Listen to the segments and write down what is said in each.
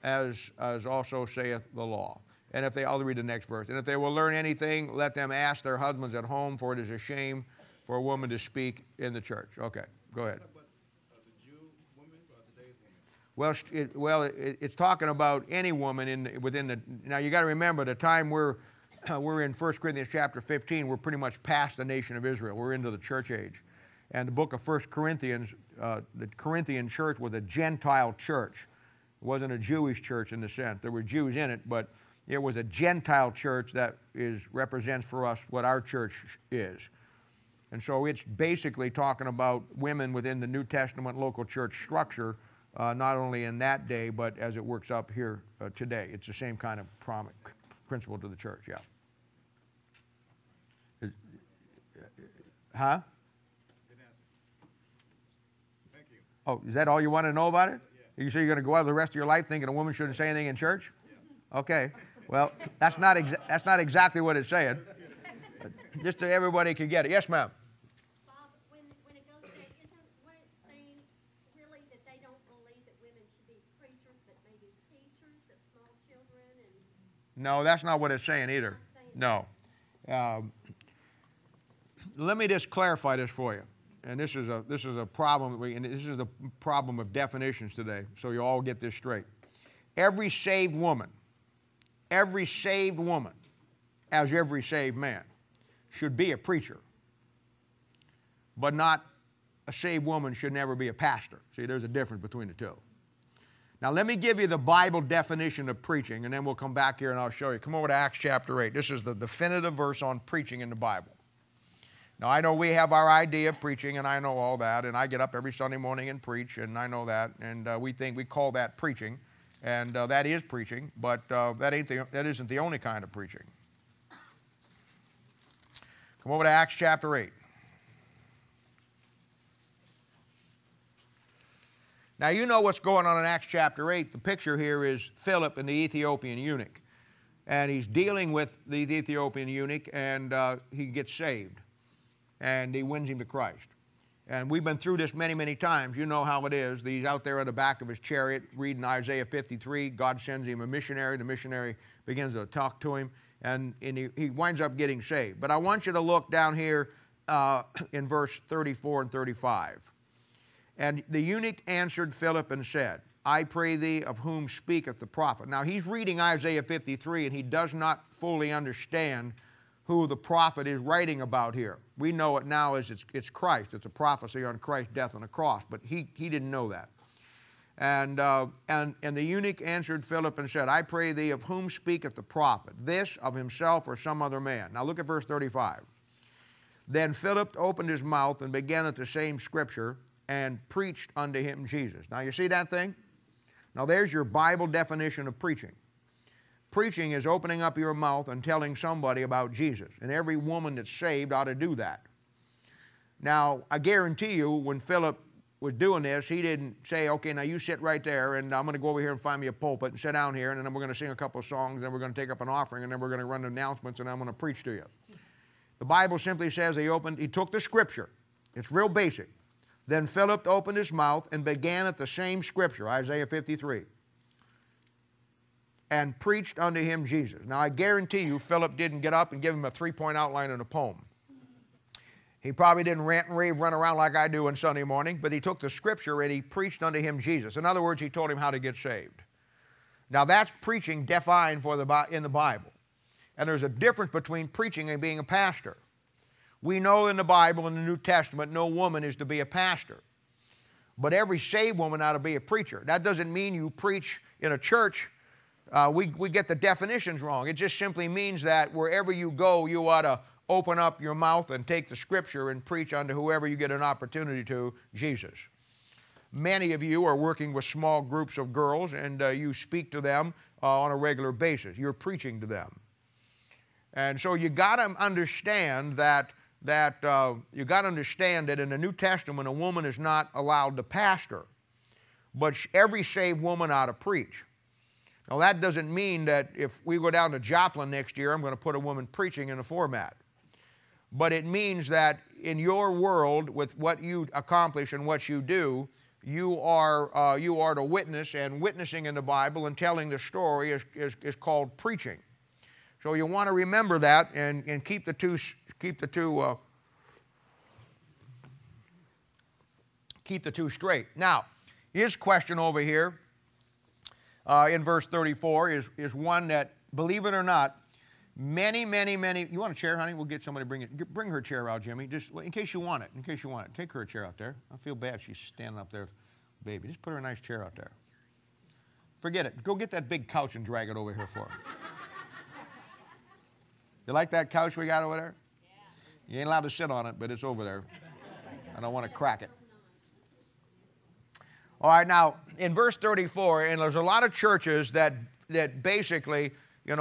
as also saith the law. And if they, I'll read the next verse. And if they will learn anything, let them ask their husbands at home, for it is a shame for a woman to speak in the church. Okay, go ahead. The Jew women or today's women? It's talking about any woman within the. Now you got to remember the time we're in 1 Corinthians chapter 15. We're pretty much past the nation of Israel. We're into the church age, and the book of 1 Corinthians, the Corinthian church was a Gentile church. It wasn't a Jewish church in the sense there were Jews in it, but it was a Gentile church that represents for us what our church is. And so it's basically talking about women within the New Testament local church structure, not only in that day, but as it works up here today. It's the same kind of principle to the church, yeah. Huh? Thank you. Oh, is that all you want to know about it? Yeah. You say you're going to go out the rest of your life thinking a woman shouldn't say anything in church? Yeah. Okay. Well, that's not exactly what it's saying. Just so everybody can get it. Yes, ma'am. Bob, when it goes back, isn't what it's saying really that they don't believe that women should be preachers, but maybe teachers of small children? No, that's not what it's saying either. No. Let me just clarify this for you. And this is a problem. And this is the problem of definitions today. So you all get this straight. Every saved woman, as every saved man, should be a preacher. But not a saved woman should never be a pastor. See, there's a difference between the two. Now, let me give you the Bible definition of preaching, and then we'll come back here and I'll show you. Come over to Acts chapter 8. This is the definitive verse on preaching in the Bible. Now, I know we have our idea of preaching, and I know all that, and I get up every Sunday morning and preach, and I know that, and we call that preaching, and that is preaching, but that isn't the only kind of preaching. Come over to Acts chapter 8. Now, you know what's going on in Acts chapter 8. The picture here is Philip and the Ethiopian eunuch. And he's dealing with the Ethiopian eunuch, and he gets saved. And he wins him to Christ. And we've been through this many, many times. You know how it is. He's out there on the back of his chariot reading Isaiah 53. God sends him a missionary. The missionary begins to talk to him. And he winds up getting saved. But I want you to look down here in verse 34 and 35. And the eunuch answered Philip and said, I pray thee, of whom speaketh the prophet. Now he's reading Isaiah 53 and he does not fully understand who the prophet is writing about here. We know it now as it's Christ. It's a prophecy on Christ's death on the cross, but he didn't know that. And the eunuch answered Philip and said, I pray thee, of whom speaketh the prophet, this of himself or some other man? Now look at verse 35. Then Philip opened his mouth and began at the same scripture and preached unto him Jesus. Now you see that thing? Now there's your Bible definition of preaching. Preaching is opening up your mouth and telling somebody about Jesus. And every woman that's saved ought to do that. Now, I guarantee you, when Philip was doing this, he didn't say, okay, now you sit right there, and I'm going to go over here and find me a pulpit and sit down here, and then we're going to sing a couple of songs, and then we're going to take up an offering, and then we're going to run announcements, and I'm going to preach to you. The Bible simply says he took the scripture. It's real basic. Then Philip opened his mouth and began at the same scripture, Isaiah 53, and preached unto him Jesus. Now, I guarantee you, Philip didn't get up and give him a three-point outline in a poem. He probably didn't rant and rave, run around like I do on Sunday morning, but he took the scripture and he preached unto him Jesus. In other words, he told him how to get saved. Now, that's preaching defined in the Bible. And there's a difference between preaching and being a pastor. We know in the Bible, in the New Testament, no woman is to be a pastor. But every saved woman ought to be a preacher. That doesn't mean you preach in a church. We get the definitions wrong. It just simply means that wherever you go, you ought to open up your mouth and take the scripture and preach unto whoever you get an opportunity to, Jesus. Many of you are working with small groups of girls, and you speak to them on a regular basis. You're preaching to them. And so you got to understand that in the New Testament, a woman is not allowed to pastor, but every saved woman ought to preach. Now, that doesn't mean that if we go down to Joplin next year, I'm going to put a woman preaching in a format. But it means that in your world, with what you accomplish and what you do, you are to witness, and witnessing in the Bible and telling the story is called preaching. So you want to remember that and keep the two straight. Now, his question over here in verse 34 is one that, believe it or not, many, you want a chair, honey? We'll get somebody to bring her chair out, Jimmy, just in case you want it, Take her a chair out there. I feel bad she's standing up there, baby. Just put her a nice chair out there. Forget it. Go get that big couch and drag it over here for her. You like that couch we got over there? Yeah. You ain't allowed to sit on it, but it's over there. I don't want to crack it. All right, now, in verse 34, and there's a lot of churches that basically,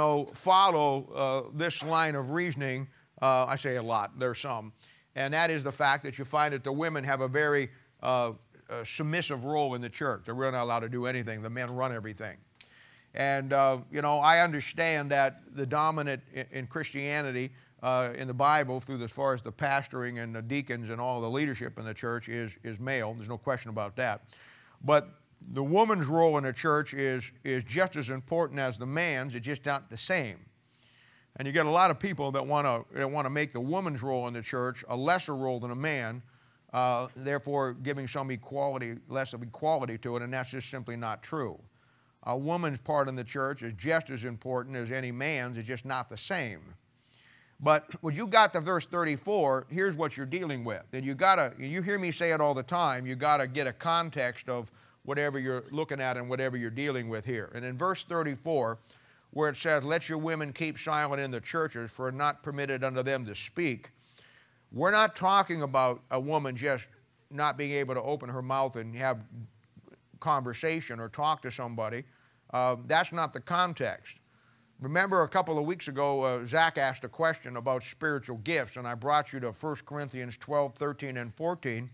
follow this line of reasoning. I say a lot, there's some. And that is the fact that you find that the women have a very submissive role in the church. They're really not allowed to do anything. The men run everything. And, I understand that the dominant in Christianity, in the Bible, as far as the pastoring and the deacons and all the leadership in the church is male. There's no question about that. But the woman's role in the church is just as important as the man's. It's just not the same. And you get a lot of people that want to make the woman's role in the church a lesser role than a man, therefore giving some equality, less of equality to it, and that's just simply not true. A woman's part in the church is just as important as any man's. It's just not the same. But when you got to verse 34, here's what you're dealing with. And you hear me say it all the time, you got to get a context of whatever you're looking at and whatever you're dealing with here. And in verse 34, where it says, let your women keep silent in the churches, for not permitted unto them to speak, we're not talking about a woman just not being able to open her mouth and have conversation or talk to somebody. That's not the context. Remember a couple of weeks ago, Zach asked a question about spiritual gifts, and I brought you to 1 Corinthians 12, 13, and 14.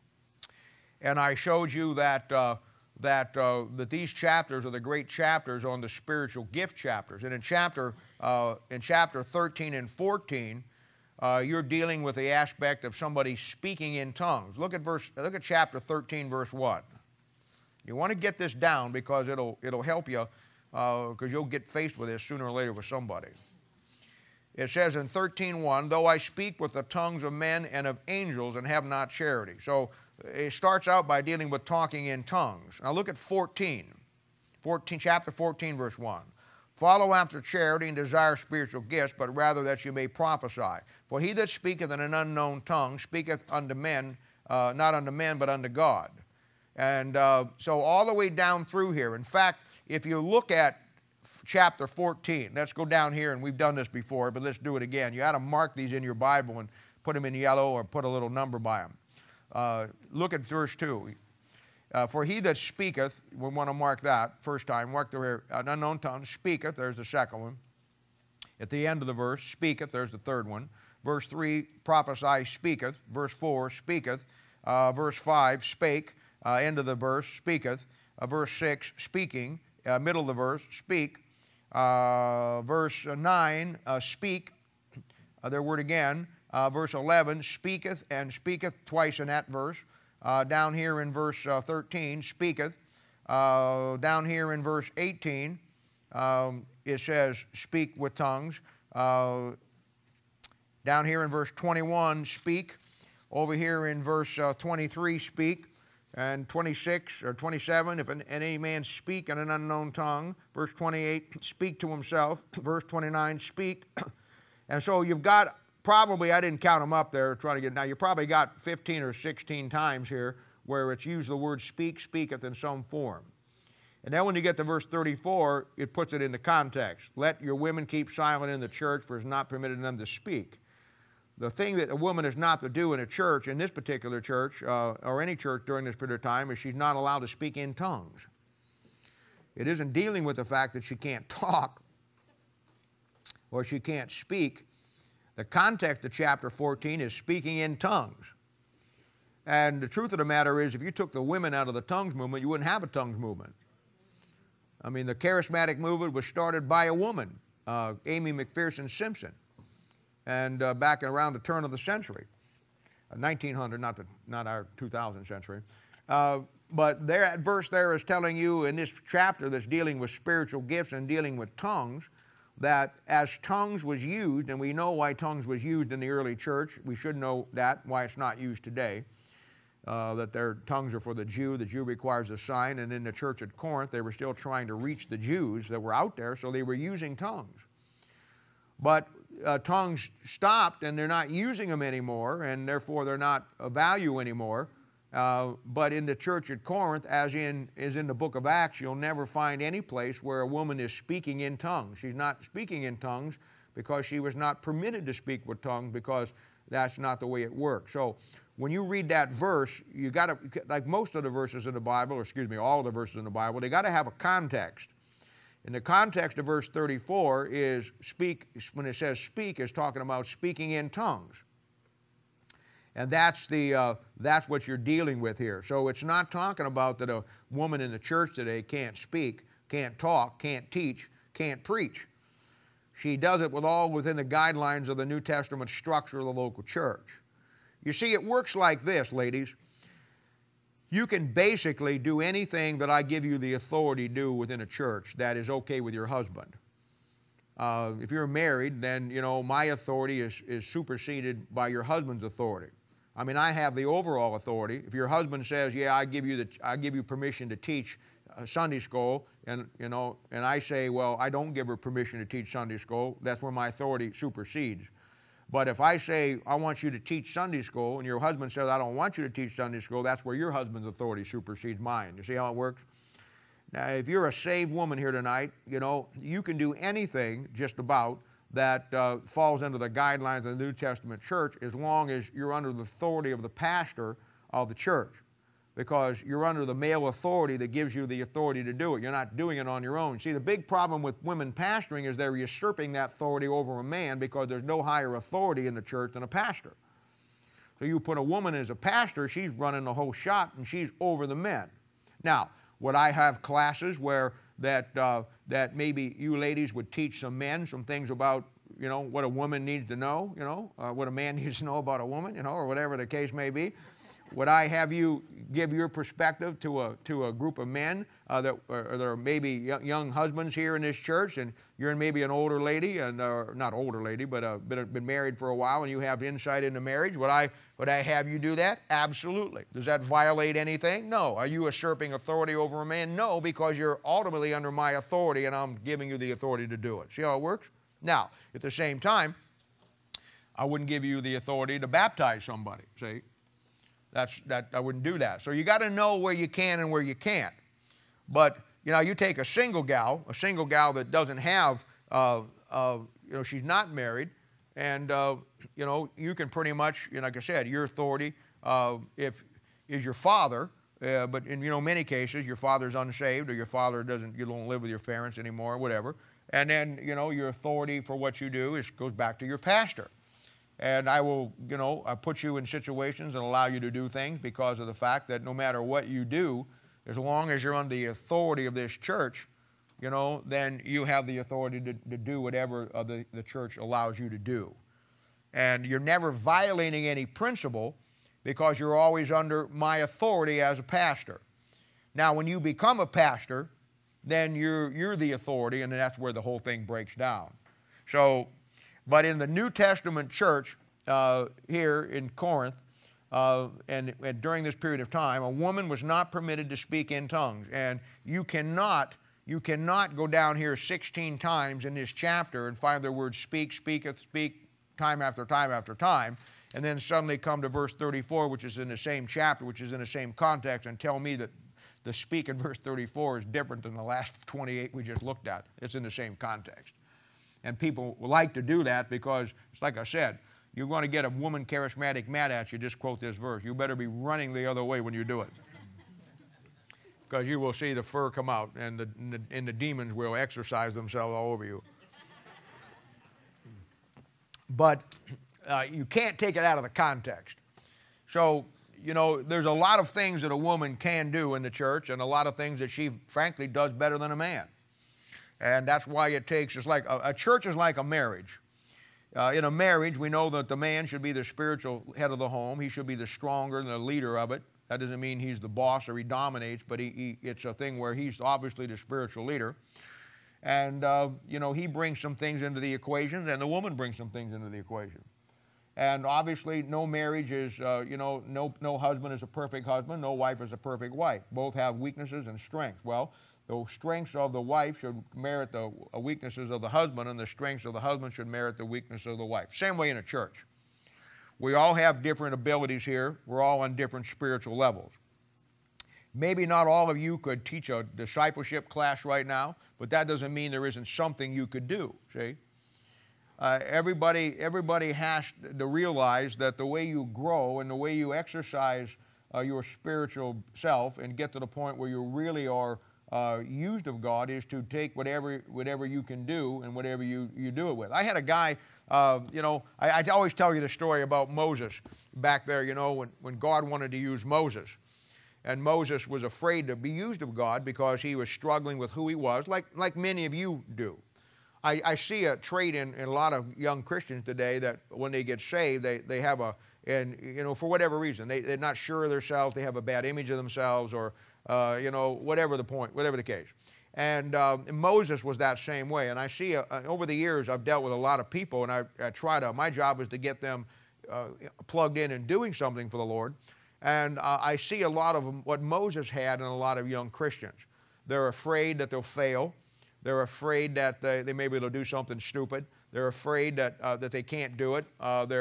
And I showed you that these chapters are the great chapters on the spiritual gift chapters. And in chapter 13 and 14, you're dealing with the aspect of somebody speaking in tongues. Look at chapter 13, verse 1. You want to get this down because it'll help you, because you'll get faced with this sooner or later with somebody. It says in 13:1, though I speak with the tongues of men and of angels and have not charity. So it starts out by dealing with talking in tongues. Now look at chapter 14, verse 1. Follow after charity and desire spiritual gifts, but rather that you may prophesy. For he that speaketh in an unknown tongue speaketh unto men, not unto men, but unto God. And so all the way down through here. In fact, if you look at chapter 14, let's go down here, and we've done this before, but let's do it again. You ought to mark these in your Bible and put them in yellow or put a little number by them. Look at verse 2. For he that speaketh, we want to mark that first time, mark the an unknown tongue, speaketh, there's the second one. At the end of the verse, speaketh, there's the third one. Verse 3, prophesy, speaketh. Verse 4, speaketh. Verse 5, spake. End of the verse, speaketh. Verse 6, speaking. Middle of the verse, speak. Verse 9, speak. Their word again. Verse 11, speaketh, and speaketh twice in that verse. Down here in verse 13, speaketh. Down here in verse 18, it says, speak with tongues. Down here in verse 21, speak. Over here in verse 23, speak. And 26 or 27, if any man speak in an unknown tongue. Verse 28, speak to himself. Verse 29, speak. And so you've got, probably, I didn't count them up there, trying to get, now you probably got 15 or 16 times here where it's used the word speak, speaketh in some form. And then when you get to verse 34, it puts it into context. Let your women keep silent in the church, for it is not permitted them to speak. The thing that a woman is not to do in a church, in this particular church, or any church during this period of time, is she's not allowed to speak in tongues. It isn't dealing with the fact that she can't talk or she can't speak. The context of chapter 14 is speaking in tongues. And the truth of the matter is, if you took the women out of the tongues movement, you wouldn't have a tongues movement. I mean, the charismatic movement was started by a woman, Amy McPherson Simpson. And back around the turn of the century, 1900, not our 2000 century. But that verse there is telling you in this chapter that's dealing with spiritual gifts and dealing with tongues, that as tongues was used, and we know why tongues was used in the early church, we should know that, why it's not used today, that their tongues are for the Jew requires a sign, and in the church at Corinth they were still trying to reach the Jews that were out there, so they were using tongues. But tongues stopped and they're not using them anymore, and therefore they're not of value anymore. But in the church at Corinth, as is in the book of Acts, you'll never find any place where a woman is speaking in tongues. She's not speaking in tongues because she was not permitted to speak with tongues, because that's not the way it works. So when you read that verse, you got to, like most of the verses in the Bible, or excuse me, all the verses in the Bible, they got to have a context. And the context of verse 34 is speak, when it says speak, is talking about speaking in tongues. And that's what you're dealing with here. So it's not talking about that a woman in the church today can't speak, can't talk, can't teach, can't preach. She does it all within the guidelines of the New Testament structure of the local church. You see, it works like this, ladies. You can basically do anything that I give you the authority to do within a church that is okay with your husband. If you're married, then, you know, my authority is superseded by your husband's authority. I mean, I have the overall authority. If your husband says, yeah, I give you permission to teach Sunday school, and, you know, and I say, well, I don't give her permission to teach Sunday school, that's where my authority supersedes. But if I say, I want you to teach Sunday school, and your husband says, I don't want you to teach Sunday school, that's where your husband's authority supersedes mine. You see how it works? Now, if you're a saved woman here tonight, you know, you can do anything just about that falls under the guidelines of the New Testament church, as long as you're under the authority of the pastor of the church, because you're under the male authority that gives you the authority to do it. You're not doing it on your own. See, the big problem with women pastoring is they're usurping that authority over a man, because there's no higher authority in the church than a pastor. So you put a woman as a pastor, she's running the whole shot, and she's over the men. Now, would I have classes where that maybe you ladies would teach some men some things about, you know, what a woman needs to know, you know, what a man needs to know about a woman, you know, or whatever the case may be? Would I have you give your perspective to a group of men that there are maybe young husbands here in this church, and you're maybe an older lady, and not older lady, but been married for a while, and you have insight into marriage? Would I have you do that? Absolutely. Does that violate anything? No. Are you usurping authority over a man? No, because you're ultimately under my authority, and I'm giving you the authority to do it. See how it works? Now, at the same time, I wouldn't give you the authority to baptize somebody. See? I wouldn't do that. So you got to know where you can and where you can't. But, you know, you take a single gal that doesn't have, you know, she's not married, and, you know, you can pretty much, you know, like I said, your authority is your father, but in, you know, many cases, your father's unsaved, or your father you don't live with your parents anymore, whatever. And then, you know, your authority for what you do goes back to your pastor. And I will, you know, put you in situations and allow you to do things because of the fact that no matter what you do, as long as you're under the authority of this church, you know, then you have the authority to do whatever the church allows you to do. And you're never violating any principle, because you're always under my authority as a pastor. Now, when you become a pastor, then you're the authority, and that's where the whole thing breaks down. So, but in the New Testament church here in Corinth, and during this period of time, a woman was not permitted to speak in tongues. And you cannot go down here 16 times in this chapter and find the word speak, speaketh, speak, time after time after time, and then suddenly come to verse 34, which is in the same chapter, which is in the same context, and tell me that the speak in verse 34 is different than the last 28 we just looked at. It's in the same context. And people like to do that because, it's like I said, you're going to get a woman charismatic mad at you, just quote this verse. You better be running the other way when you do it, because you will see the fur come out, and the demons will exercise themselves all over you. But you can't take it out of the context. So, you know, there's a lot of things that a woman can do in the church, and a lot of things that she, frankly, does better than a man. And that's why it takes, it's like a church is like a marriage. In a marriage, we know that the man should be the spiritual head of the home. He should be the stronger and the leader of it. That doesn't mean he's the boss or he dominates, but it's a thing where he's obviously the spiritual leader. And, he brings some things into the equation, and the woman brings some things into the equation. And obviously, no marriage is, no husband is a perfect husband, no wife is a perfect wife. Both have weaknesses and strengths. Well, the strengths of the wife should merit the weaknesses of the husband, and the strengths of the husband should merit the weakness of the wife. Same way in a church. We all have different abilities here. We're all on different spiritual levels. Maybe not all of you could teach a discipleship class right now, but that doesn't mean there isn't something you could do, see? Everybody has to realize that the way you grow and the way you exercise your spiritual self and get to the point where you really are used of God is to take whatever you can do and whatever you do it with. I had a guy, I always tell you the story about Moses back there, when God wanted to use Moses. And Moses was afraid to be used of God because he was struggling with who he was, like many of you do. I see a trait in a lot of young Christians today that when they get saved, they have for whatever reason, they're not sure of themselves, they have a bad image of themselves, or, whatever the case. And Moses was that same way. And I see, over the years, I've dealt with a lot of people, and my job is to get them plugged in and doing something for the Lord. And I see a lot of what Moses had in a lot of young Christians. They're afraid that they'll fail. They're afraid that they maybe they'll do something stupid. They're afraid that they can't do it.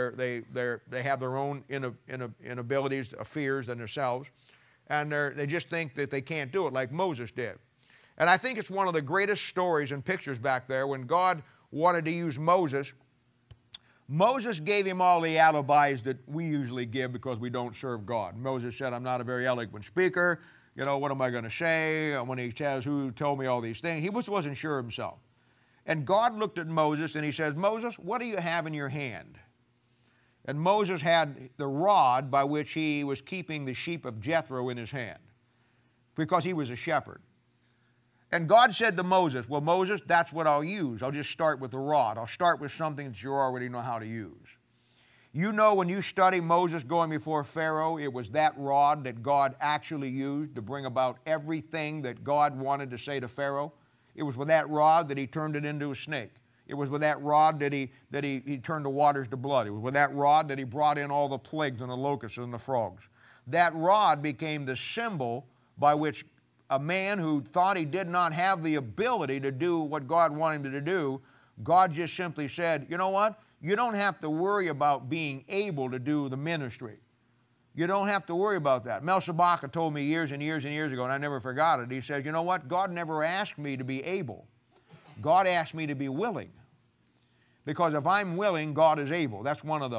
They have their own inabilities, fears than themselves. And they just think that they can't do it like Moses did. And I think it's one of the greatest stories and pictures back there when God wanted to use Moses. Moses gave him all the alibis that we usually give because we don't serve God. Moses said, I'm not a very eloquent speaker. What am I going to say? When he says, who told me all these things? He wasn't sure of himself. And God looked at Moses and he says, Moses, what do you have in your hand? And Moses had the rod by which he was keeping the sheep of Jethro in his hand because he was a shepherd. And God said to Moses, well, Moses, that's what I'll use. I'll just start with the rod. I'll start with something that you already know how to use. When you study Moses going before Pharaoh, it was that rod that God actually used to bring about everything that God wanted to say to Pharaoh. It was with that rod that he turned it into a snake. It was with that rod that he turned the waters to blood. It was with that rod that he brought in all the plagues and the locusts and the frogs. That rod became the symbol by which a man who thought he did not have the ability to do what God wanted him to do, God just simply said, you know what? You don't have to worry about being able to do the ministry. You don't have to worry about that. Mel Sabaka told me years and years and years ago, and I never forgot it. He says, you know what? God never asked me to be able. God asked me to be willing. Because if I'm willing, God is able. That's one of the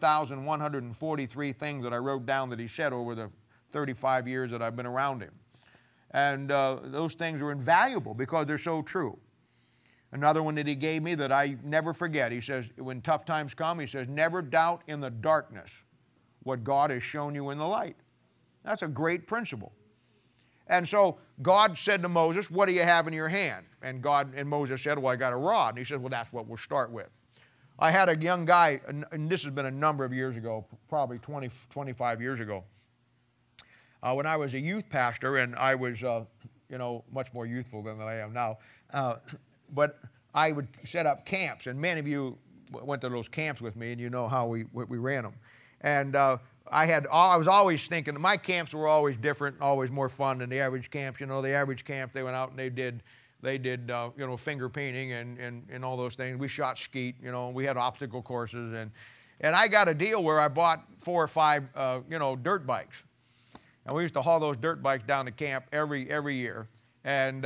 1,143 things that I wrote down that he said over the 35 years that I've been around him. And those things are invaluable because they're so true. Another one that he gave me that I never forget, he says, when tough times come, he says, never doubt in the darkness what God has shown you in the light. That's a great principle. And so God said to Moses, what do you have in your hand? And Moses said, well, I got a rod. And he said, well, that's what we'll start with. I had a young guy, and this has been a number of years ago, probably 20, 25 years ago, when I was a youth pastor, and I was, much more youthful than I am now, but I would set up camps, and many of you went to those camps with me, and you know how we ran them. And I was always thinking, my camps were always different, always more fun than the average camps. The average camp, they went out and they did finger painting and all those things. We shot skeet, we had obstacle courses, and I got a deal where I bought 4 or 5, dirt bikes. And we used to haul those dirt bikes down to camp every year. And,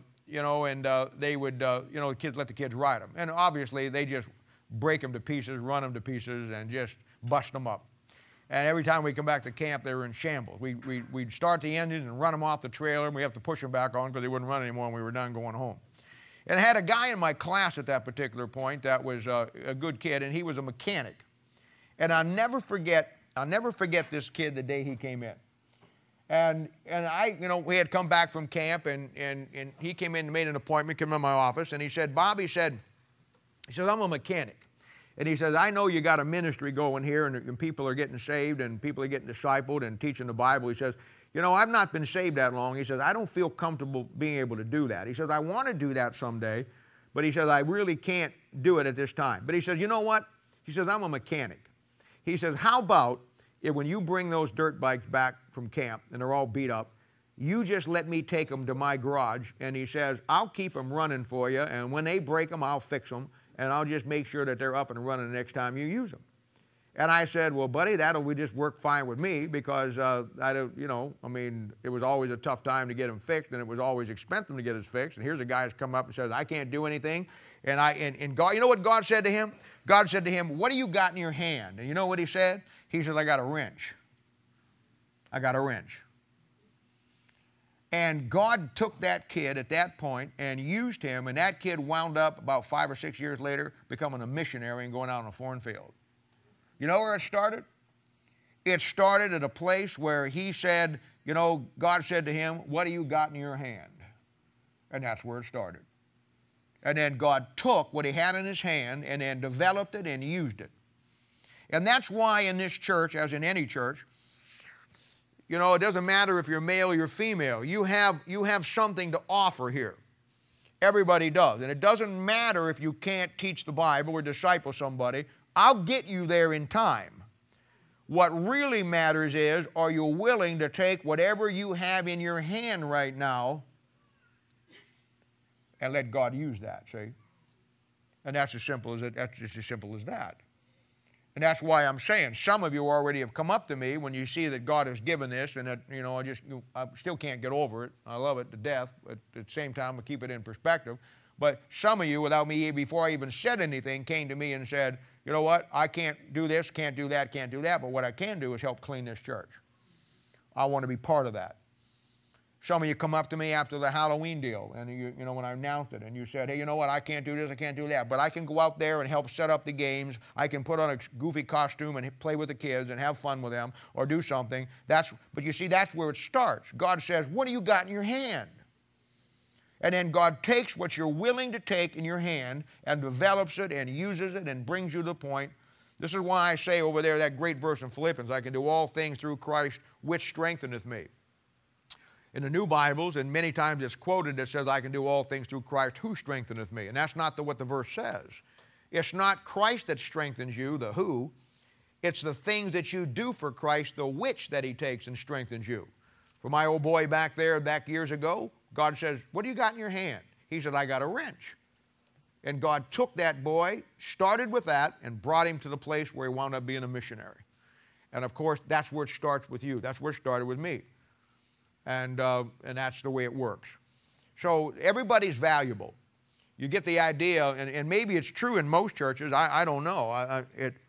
they would, the kids let the kids ride them. And obviously, they just break them to pieces, run them to pieces, and just bust them up. And every time we come back to camp, they were in shambles. We'd start the engines and run them off the trailer, and we have to push them back on because they wouldn't run anymore when we were done going home. And I had a guy in my class at that particular point that was a good kid, and he was a mechanic. And I'll never forget this kid the day he came in. And we had come back from camp, and he came in and made an appointment, came in my office, and he said, Bob, he said, I'm a mechanic. And he says, I know you got a ministry going here, and people are getting saved, and people are getting discipled and teaching the Bible. He says, you know, I've not been saved that long. He says, I don't feel comfortable being able to do that. He says, I want to do that someday, but he says, I really can't do it at this time. But he says, you know what? He says, I'm a mechanic. He says, how about if when you bring those dirt bikes back from camp, and they're all beat up, you just let me take them to my garage, and he says, I'll keep them running for you, and when they break them, I'll fix them, and I'll just make sure that they're up and running the next time you use them. And I said, well, buddy, that'll just work fine with me because, it was always a tough time to get them fixed, and it was always expensive to get us fixed. And here's a guy who's come up and says, I can't do anything. And God, you know what God said to him? God said to him, what do you got in your hand? And you know what he said? He said, I got a wrench. I got a wrench. And God took that kid at that point and used him, and that kid wound up about 5 or 6 years later becoming a missionary and going out on a foreign field. You know where it started? It started at a place where he said, you know, God said to him, what do you got in your hand? And that's where it started. And then God took what he had in his hand and then developed it and used it. And that's why in this church, as in any church, you know, it doesn't matter if you're male or you're female. You have something to offer here. Everybody does. And it doesn't matter if you can't teach the Bible or disciple somebody. I'll get you there in time. What really matters is, are you willing to take whatever you have in your hand right now and let God use that, see? And that's as simple as it. That's just as simple as that. And that's why I'm saying some of you already have come up to me when you see that God has given this, and that, you know, I still can't get over it. I love it to death, but at the same time I keep it in perspective. But some of you, without me, before I even said anything, came to me and said, you know what, I can't do this, can't do that, can't do that, but what I can do is help clean this church. I want to be part of that. Some of you come up to me after the Halloween deal, and you know, when I announced it, and you said, hey, you know what, I can't do this, I can't do that, but I can go out there and help set up the games. I can put on a goofy costume and play with the kids and have fun with them or do something. But you see, that's where it starts. God says, what do you got in your hand? And then God takes what you're willing to take in your hand and develops it and uses it and brings you to the point. This is why I say over there, that great verse in Philippians, I can do all things through Christ, which strengtheneth me. In the New Bibles, and many times it's quoted, it says, I can do all things through Christ who strengtheneth me. And that's not what the verse says. It's not Christ that strengthens you, the who. It's the things that you do for Christ, the which that he takes and strengthens you. For my old boy back years ago, God says, what do you got in your hand? He said, I got a wrench. And God took that boy, started with that, and brought him to the place where he wound up being a missionary. And of course, that's where it starts with you. That's where it started with me. And that's the way it works. So everybody's valuable. You get the idea, and maybe it's true in most churches. I don't know. I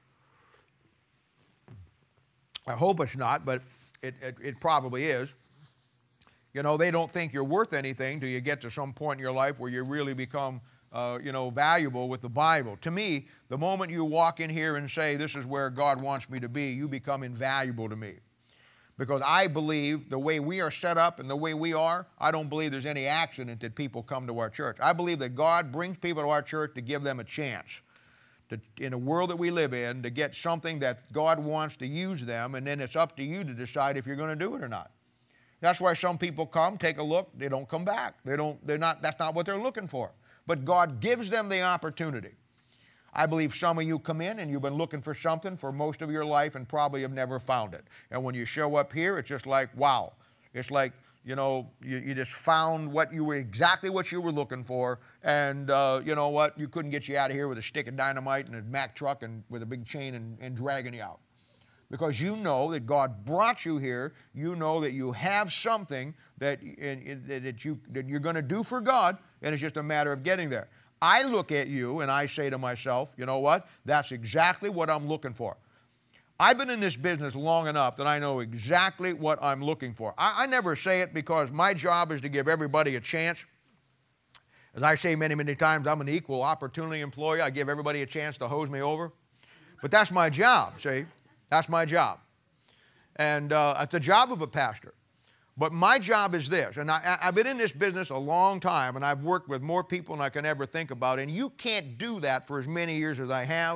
hope it's not, but it probably is. You know, they don't think you're worth anything till you get to some point in your life where you really become, valuable with the Bible. To me, the moment you walk in here and say, this is where God wants me to be, you become invaluable to me. Because I believe the way we are set up and the way we are, I don't believe there's any accident that people come to our church. I believe that God brings people to our church to give them a chance. In the world that we live in, to get something that God wants to use them, and then it's up to you to decide if you're going to do it or not. That's why some people come, take a look, they don't come back. That's not what they're looking for. But God gives them the opportunity. I believe some of you come in and you've been looking for something for most of your life and probably have never found it. And when you show up here, it's just like, wow. It's like, you just found exactly what you were looking for. And you know what? You couldn't get you out of here with a stick of dynamite and a Mack truck and with a big chain and dragging you out. Because you know that God brought you here. You know that you have something that you're going to do for God, and it's just a matter of getting there. I look at you and I say to myself, you know what? That's exactly what I'm looking for. I've been in this business long enough that I know exactly what I'm looking for. I never say it because my job is to give everybody a chance. As I say many, many times, I'm an equal opportunity employee. I give everybody a chance to hose me over. But that's my job, see? That's my job. And it's the job of a pastor. But my job is this, and I've been in this business a long time, and I've worked with more people than I can ever think about, and you can't do that for as many years as I have.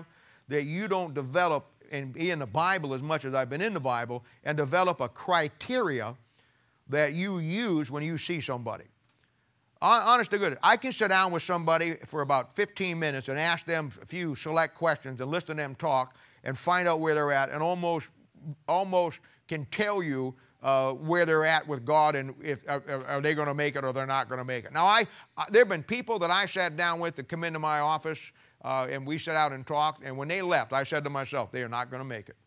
that you don't develop and be in the Bible as much as I've been in the Bible and develop a criteria that you use when you see somebody. Honest to goodness, I can sit down with somebody for about 15 minutes and ask them a few select questions and listen to them talk and find out where they're at, and almost can tell you where they're at with God and if are they going to make it or they're not going to make it. Now, there have been people that I sat down with that come into my office and we sat out and talked, and when they left, I said to myself, they are not going to make it.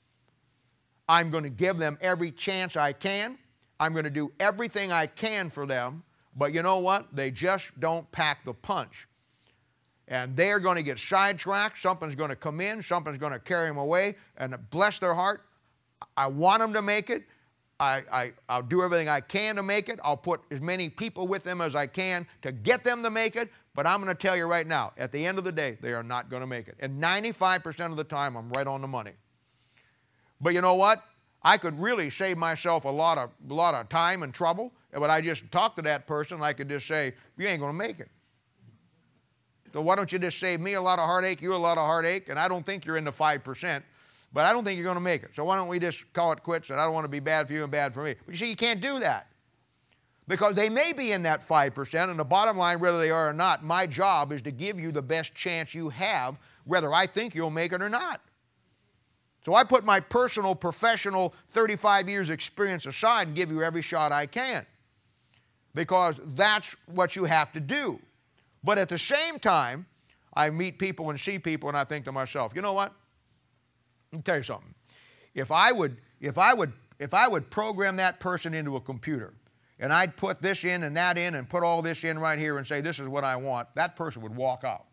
I'm going to give them every chance I can. I'm going to do everything I can for them. But you know what? They just don't pack the punch. And they're going to get sidetracked. Something's going to come in. Something's going to carry them away. And bless their heart, I want them to make it. I'll do everything I can to make it. I'll put as many people with them as I can to get them to make it. But I'm going to tell you right now, at the end of the day, they are not going to make it. And 95% of the time, I'm right on the money. But you know what? I could really save myself a lot of time and trouble. But I just talk to that person, I could just say, you ain't going to make it. So why don't you just save me a lot of heartache, you a lot of heartache, and I don't think you're in the 5%, but I don't think you're going to make it. So why don't we just call it quits, and I don't want to be bad for you and bad for me. But you see, you can't do that. Because they may be in that 5%, and the bottom line, whether they are or not, my job is to give you the best chance you have, whether I think you'll make it or not. So I put my personal, professional, 35 years experience aside and give you every shot I can. Because that's what you have to do. But at the same time, I meet people and see people and I think to myself, you know what? Let me tell you something. If I would program that person into a computer and I'd put this in and that in and put all this in right here and say this is what I want, that person would walk out.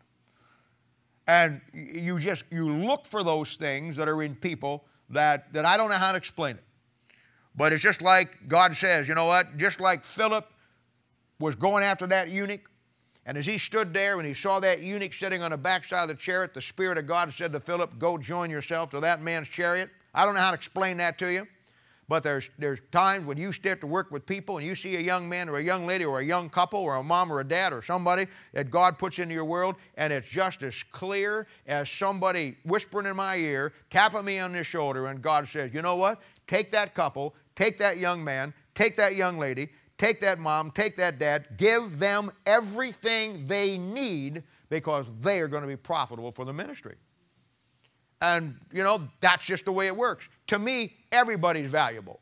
And you look for those things that are in people that I don't know how to explain it. But it's just like God says, you know what? Just like Philip was going after that eunuch, and as he stood there and he saw that eunuch sitting on the backside of the chariot, the Spirit of God said to Philip, go join yourself to that man's chariot. I don't know how to explain that to you, but there's times when you start to work with people and you see a young man or a young lady or a young couple or a mom or a dad or somebody that God puts into your world, and it's just as clear as somebody whispering in my ear, tapping me on the shoulder, and God says, you know what? Take that couple, take that young man, take that young lady, take that mom, take that dad, give them everything they need because they are going to be profitable for the ministry. And, you know, that's just the way it works. To me, everybody's valuable.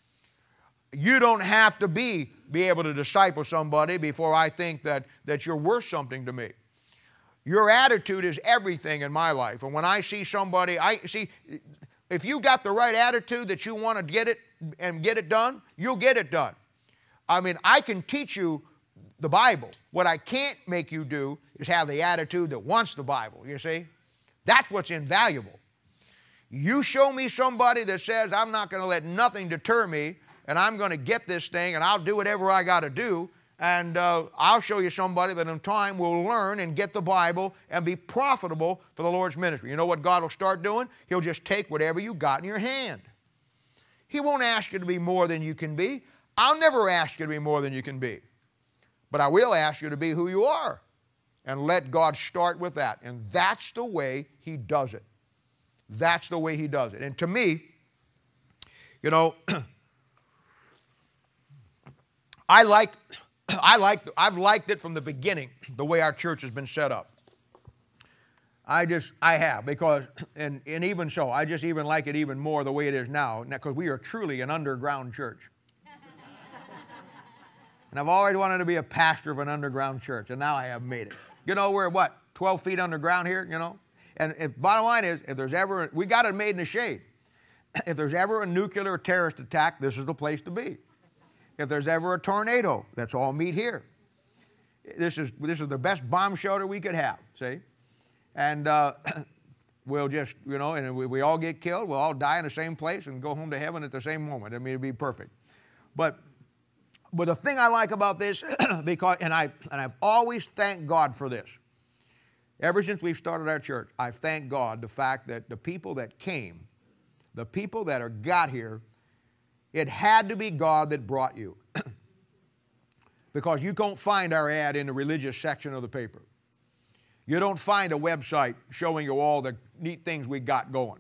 You don't have to be able to disciple somebody before I think that you're worth something to me. Your attitude is everything in my life. And when I see somebody, if you got the right attitude that you want to get it and get it done, you'll get it done. I mean, I can teach you the Bible. What I can't make you do is have the attitude that wants the Bible, you see? That's what's invaluable. You show me somebody that says, I'm not going to let nothing deter me, and I'm going to get this thing, and I'll do whatever I got to do, and I'll show you somebody that in time will learn and get the Bible and be profitable for the Lord's ministry. You know what God will start doing? He'll just take whatever you got in your hand. He won't ask you to be more than you can be. I'll never ask you to be more than you can be. But I will ask you to be who you are. And let God start with that. And that's the way He does it. That's the way He does it. And to me, you know, I've liked it from the beginning, the way our church has been set up. I have, because, and even so, I just even like it even more the way it is now, because we are truly an underground church. And I've always wanted to be a pastor of an underground church, and now I have made it. You know, we're what, 12 feet underground here, you know? And bottom line is, if there's ever, we got it made in the shade. If there's ever a nuclear or terrorist attack, this is the place to be. If there's ever a tornado, let's all meet here. This is the best bomb shelter we could have, see? And we'll just, you know, and we all get killed, we'll all die in the same place and go home to heaven at the same moment. I mean, it'd be perfect. But the thing I like about this, and I've always thanked God for this. Ever since we've started our church, I've thanked God the fact that the people that came, the people that got here, it had to be God that brought you. Because you can't find our ad in the religious section of the paper. You don't find a website showing you all the neat things we got going.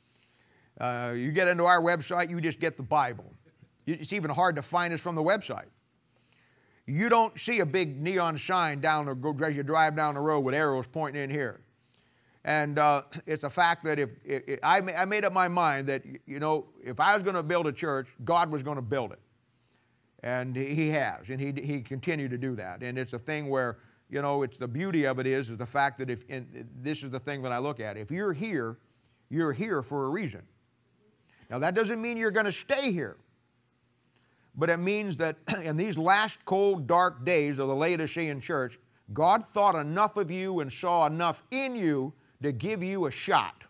You get into our website, you just get the Bible. It's even hard to find us from the website. You don't see a big neon sign as you drive down the road with arrows pointing in here. And it's a fact that if I made up my mind that, you know, if I was going to build a church, God was going to build it. And He has, and He continued to do that. And it's a thing where, you know, it's the beauty of it is the fact that this is the thing that I look at. If you're here for a reason. Now, that doesn't mean you're going to stay here. But it means that in these last cold, dark days of the Laodicean church, God thought enough of you and saw enough in you to give you a shot.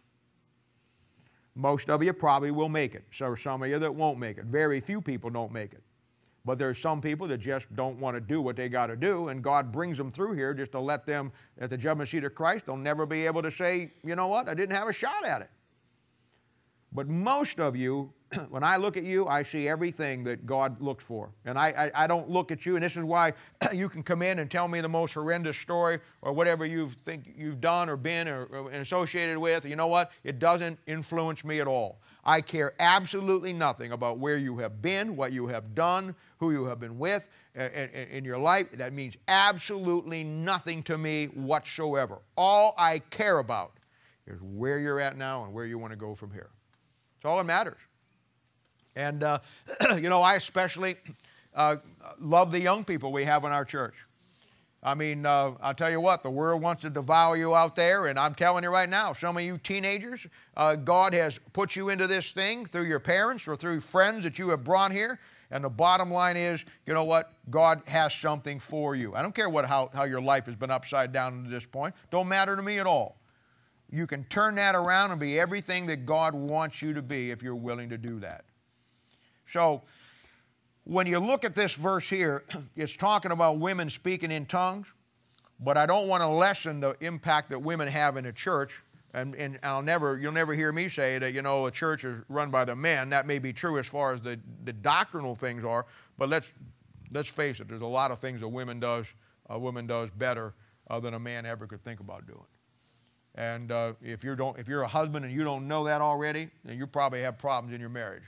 Most of you probably will make it. So some of you that won't make it. Very few people don't make it. But there's some people that just don't want to do what they got to do, and God brings them through here just to let them, at the judgment seat of Christ, they'll never be able to say, you know what, I didn't have a shot at it. But most of you, when I look at you, I see everything that God looks for. And I don't look at you, and this is why you can come in and tell me the most horrendous story or whatever you think you've done or been or associated with. You know what? It doesn't influence me at all. I care absolutely nothing about where you have been, what you have done, who you have been with in your life. That means absolutely nothing to me whatsoever. All I care about is where you're at now and where you want to go from here. It's all that matters. And, you know, I especially love the young people we have in our church. I mean, I'll tell you what, the world wants to devour you out there, and I'm telling you right now, some of you teenagers, God has put you into this thing through your parents or through friends that you have brought here, and the bottom line is, you know what, God has something for you. I don't care how your life has been upside down to this point. Don't matter to me at all. You can turn that around and be everything that God wants you to be if you're willing to do that. So, when you look at this verse here, it's talking about women speaking in tongues, but I don't want to lessen the impact that women have in a church. And you'll never hear me say that, you know, a church is run by the men. That may be true as far as the doctrinal things are, but let's face it, there's a lot of things a woman does better than a man ever could think about doing. And if you're a husband and you don't know that already, then you probably have problems in your marriage.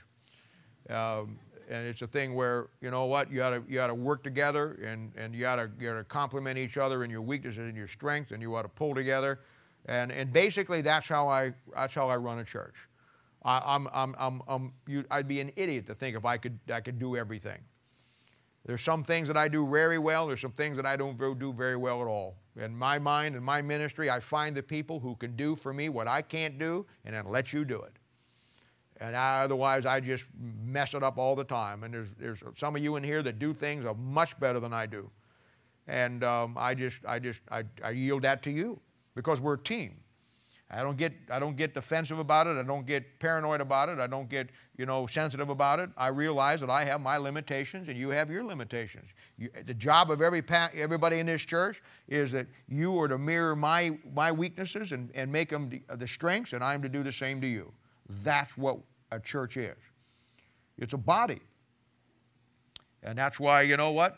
And it's a thing where, you know what, you ought to work together, and you ought to complement each other in your weaknesses and your strengths, and you ought to pull together. And basically that's how I run a church. I'd be an idiot to think if I could do everything. There's some things that I do very well. There's some things that I don't do very well at all. In my mind and my ministry, I find the people who can do for me what I can't do, and then let you do it. And otherwise, I just mess it up all the time. And there's some of you in here that do things much better than I do. And I yield that to you because we're a team. I don't get defensive about it. I don't get paranoid about it. I don't get, you know, sensitive about it. I realize that I have my limitations and you have your limitations. The job of everybody in this church is that you are to mirror my weaknesses and make them the strengths, and I'm to do the same to you. That's what a church is. It's a body. And that's why, you know what?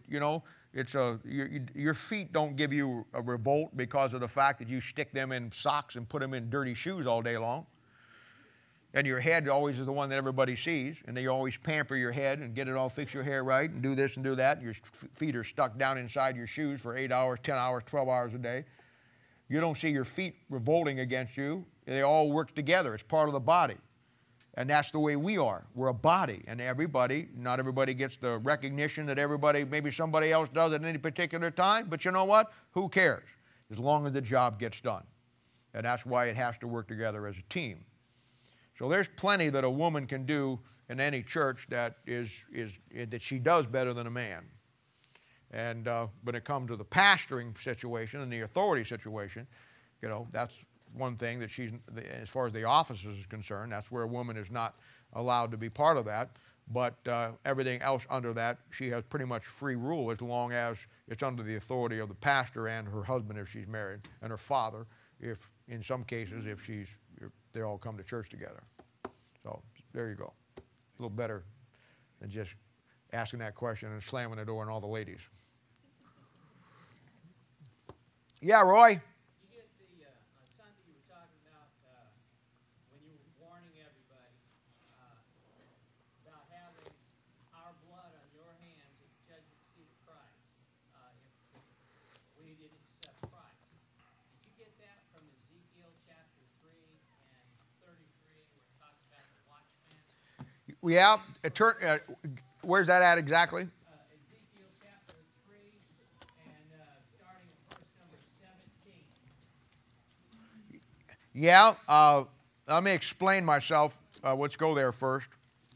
Your feet don't give you a revolt because of the fact that you stick them in socks and put them in dirty shoes all day long. And your head always is the one that everybody sees, and they always pamper your head and get it all, fix your hair right and do this and do that. And your feet are stuck down inside your shoes for 8 hours, 10 hours, 12 hours a day. You don't see your feet revolting against you. They all work together. It's part of the body. And that's the way we are. We're a body. And not everybody gets the recognition that maybe somebody else does at any particular time. But you know what? Who cares? As long as the job gets done. And that's why it has to work together as a team. So there's plenty that a woman can do in any church that she does better than a man. And when it comes to the pastoring situation and the authority situation, you know, that's one thing that as far as the offices is concerned, that's where a woman is not allowed to be part of that. But everything else under that, she has pretty much free rule as long as it's under the authority of the pastor and her husband if she's married, and her father if, in some cases, if they all come to church together. So there you go. A little better than just asking that question and slamming the door on all the ladies. Yeah, Roy? Yeah, where's that at exactly? Ezekiel chapter 3 and starting at verse number 17. Yeah, let me explain myself. Let's go there first.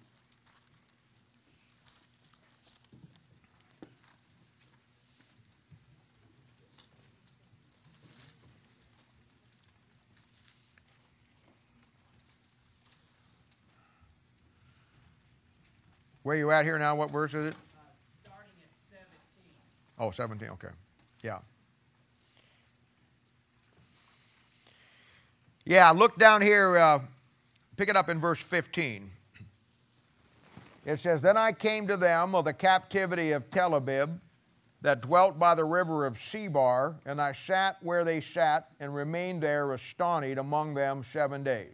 Where are you at here now? What verse is it? Starting at 17. Oh, 17, okay. Yeah. Yeah, look down here, pick it up in verse 15. It says, Then I came to them of the captivity of Tel Aviv, that dwelt by the river of Sebar, and I sat where they sat, and remained there astonished among them 7 days.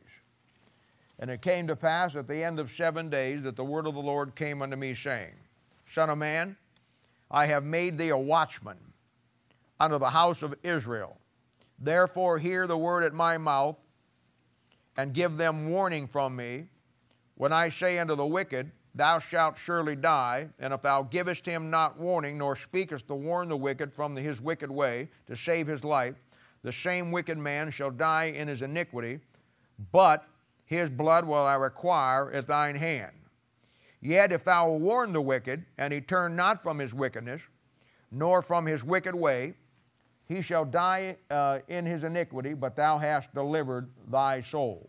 And it came to pass at the end of 7 days that the word of the Lord came unto me, saying, Son of man, I have made thee a watchman unto the house of Israel. Therefore hear the word at my mouth, and give them warning from me. When I say unto the wicked, Thou shalt surely die, and if thou givest him not warning, nor speakest to warn the wicked from his wicked way, to save his life, the same wicked man shall die in his iniquity, but his blood will I require at thine hand. Yet if thou warn the wicked, and he turn not from his wickedness, nor from his wicked way, he shall die in his iniquity, but thou hast delivered thy soul.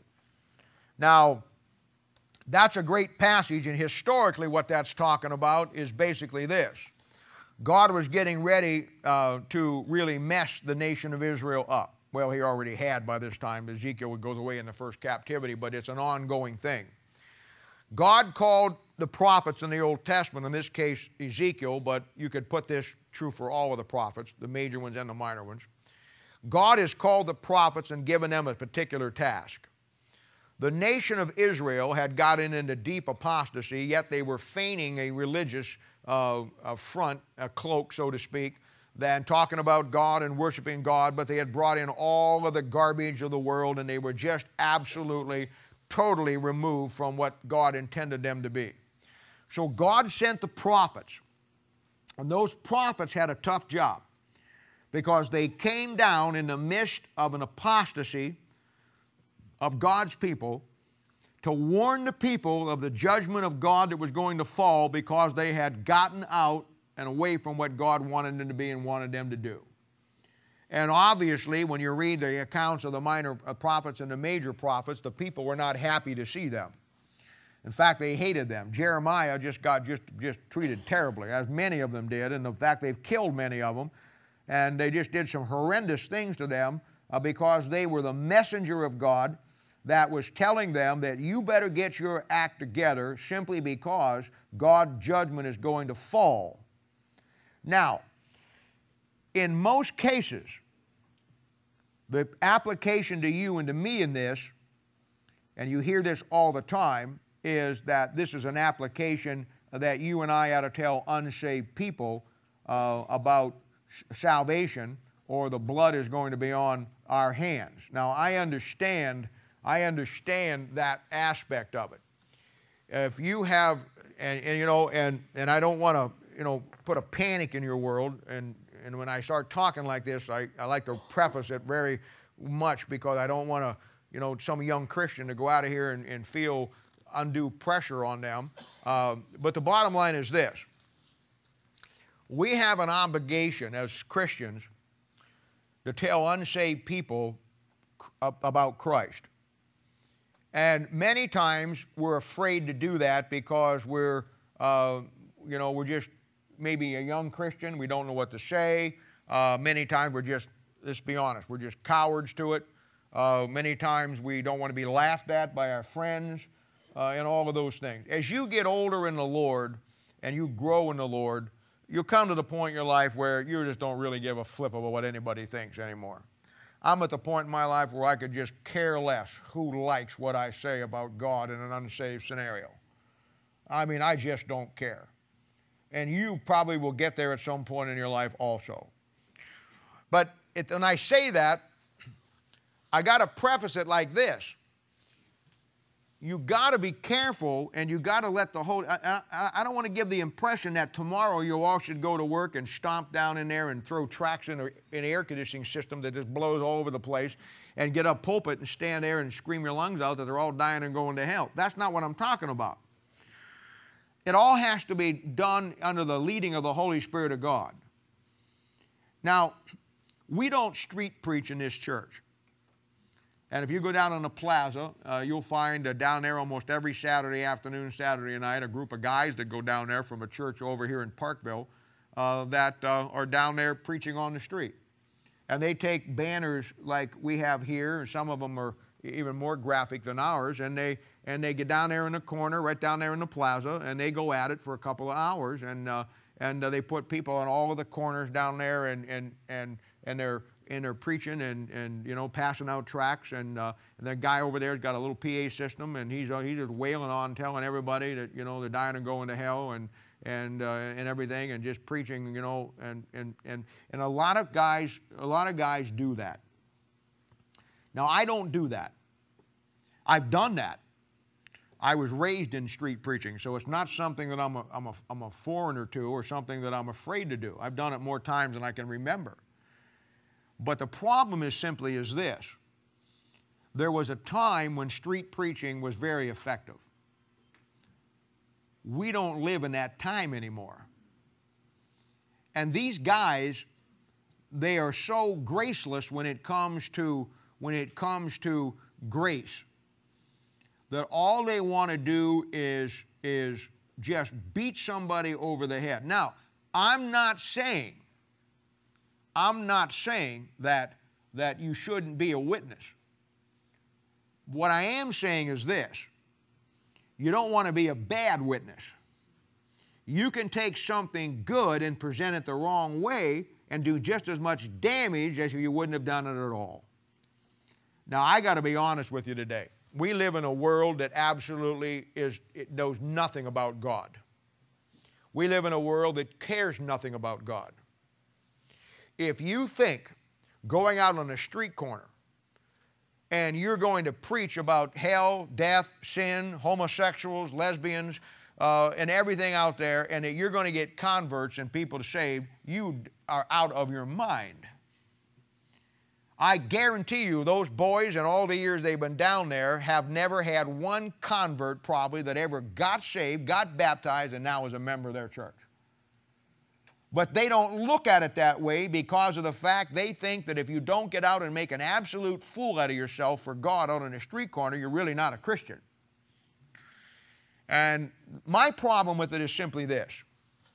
Now, that's a great passage, and historically what that's talking about is basically this. God was getting ready to really mess the nation of Israel up. Well, he already had by this time. Ezekiel goes away in the first captivity, but it's an ongoing thing. God called the prophets in the Old Testament, in this case Ezekiel, but you could put this true for all of the prophets, the major ones and the minor ones. God has called the prophets and given them a particular task. The nation of Israel had gotten into deep apostasy, yet they were feigning a religious front, a cloak, so to speak, than talking about God and worshiping God, but they had brought in all of the garbage of the world, and they were just absolutely, totally removed from what God intended them to be. So God sent the prophets, and those prophets had a tough job because they came down in the midst of an apostasy of God's people to warn the people of the judgment of God that was going to fall because they had gotten out and away from what God wanted them to be and wanted them to do. And obviously, when you read the accounts of the minor prophets and the major prophets, the people were not happy to see them. In fact, they hated them. Jeremiah just got treated terribly, as many of them did, and in fact, they've killed many of them, and they just did some horrendous things to them because they were the messenger of God that was telling them that you better get your act together simply because God's judgment is going to fall. Now, in most cases, the application to you and to me in this, and you hear this all the time, is that this is an application that you and I ought to tell unsaved people about salvation, or the blood is going to be on our hands. Now, I understand that aspect of it. If you have, and I don't want to, put a panic in your world, and when I start talking like this, I like to preface it very much because I don't want to, some young Christian to go out of here and feel undue pressure on them. But the bottom line is this. We have an obligation as Christians to tell unsaved people about Christ. And many times we're afraid to do that because we're just maybe a young Christian. We don't know what to say. Many times let's be honest, we're just cowards to it. Many times we don't want to be laughed at by our friends and all of those things. As you get older in the Lord and you grow in the Lord, you'll come to the point in your life where you just don't really give a flip about what anybody thinks anymore. I'm at the point in my life where I could just care less who likes what I say about God in an unsaved scenario. I mean, I just don't care. And you probably will get there at some point in your life also. But when I say that, I got to preface it like this. you got to be careful, and you got to let the whole, I don't want to give the impression that tomorrow you all should go to work and stomp down in there and throw tracks in an air conditioning system that just blows all over the place and get up pulpit and stand there and scream your lungs out that they're all dying and going to hell. That's not what I'm talking about. It all has to be done under the leading of the Holy Spirit of God. Now, we don't street preach in this church. And if you go down on the plaza, you'll find down there almost every Saturday afternoon, Saturday night, a group of guys that go down there from a church over here in Parkville that are down there preaching on the street. And they take banners like we have here, and some of them are even more graphic than ours, and they get down there in the corner, right down there in the plaza, and they go at it for a couple of hours, and they put people on all of the corners down there, and they're preaching and you know, passing out tracts, and the guy over there's got a little PA system, and he's just wailing on, telling everybody that, you know, they're dying and going to hell, and everything, and just preaching, you know, and a lot of guys do that. Now, I don't do that. I've done that. I was raised in street preaching, so it's not something that I'm a foreigner to, or something that I'm afraid to do. I've done it more times than I can remember. But the problem is simply is this. There was a time when street preaching was very effective. We don't live in that time anymore. And these guys, they are so graceless when it comes to grace, that all they want to do is just beat somebody over the head. Now, I'm not saying that you shouldn't be a witness. What I am saying is this. You don't want to be a bad witness. You can take something good and present it the wrong way and do just as much damage as if you wouldn't have done it at all. Now, I got to be honest with you today. We live in a world that absolutely knows nothing about God. We live in a world that cares nothing about God. If you think going out on a street corner and you're going to preach about hell, death, sin, homosexuals, lesbians, and everything out there, and that you're going to get converts and people saved, you are out of your mind. I guarantee you those boys, in all the years they've been down there, have never had one convert probably that ever got saved, got baptized, and now is a member of their church. But they don't look at it that way because of the fact they think that if you don't get out and make an absolute fool out of yourself for God out on a street corner, you're really not a Christian. And my problem with it is simply this.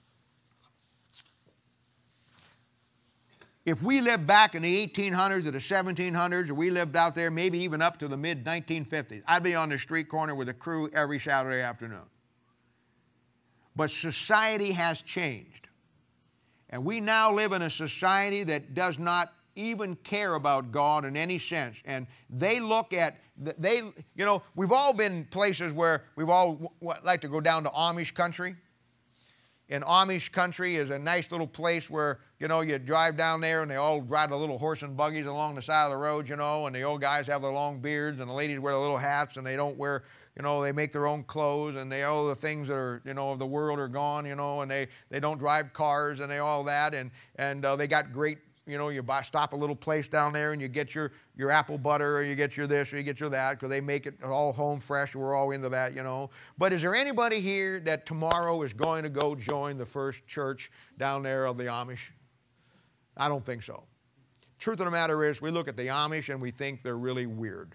If we lived back in the 1800s or the 1700s, or we lived out there maybe even up to the mid-1950s, I'd be on the street corner with a crew every Saturday afternoon. But society has changed. And we now live in a society that does not even care about God in any sense. And they look at, you know, we've all been places where we've all like to go down to Amish country. In Amish country is a nice little place where, you know, you drive down there and they all ride the little horse and buggies along the side of the road, you know, and the old guys have their long beards and the ladies wear the little hats and they don't wear, you know, they make their own clothes and they all the things that are, you know, of the world are gone, you know, and they don't drive cars and they all that and they got great, you know, you stop a little place down there and you get your apple butter or you get your this or you get your that because they make it all home fresh. We're all into that, you know. But is there anybody here that tomorrow is going to go join the first church down there of the Amish? I don't think so. Truth of the matter is we look at the Amish and we think they're really weird.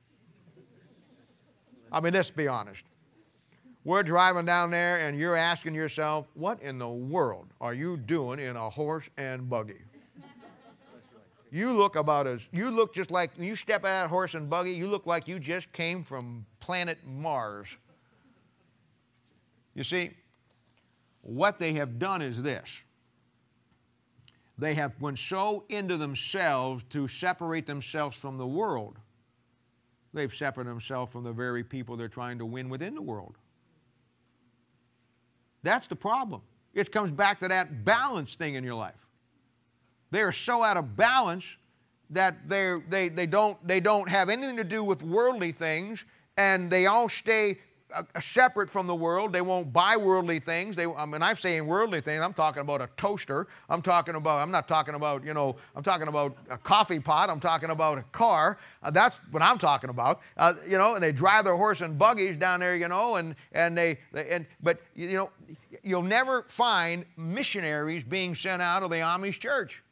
I mean, let's be honest. We're driving down there and you're asking yourself, what in the world are you doing in a horse and buggy? You look just like, when you step out of that horse and buggy, you look like you just came from planet Mars. You see, what they have done is this. They have went so into themselves to separate themselves from the world. They've separated themselves from the very people they're trying to win within the world. That's the problem. It comes back to that balance thing in your life. They are so out of balance that they don't have anything to do with worldly things, and they all stay separate from the world. They won't buy worldly things. I'm saying worldly things. I'm talking about a toaster. I'm not talking about, I'm talking about a coffee pot. I'm talking about a car. That's what I'm talking about. And they drive their horse and buggies down there, but you'll never find missionaries being sent out of the Amish church.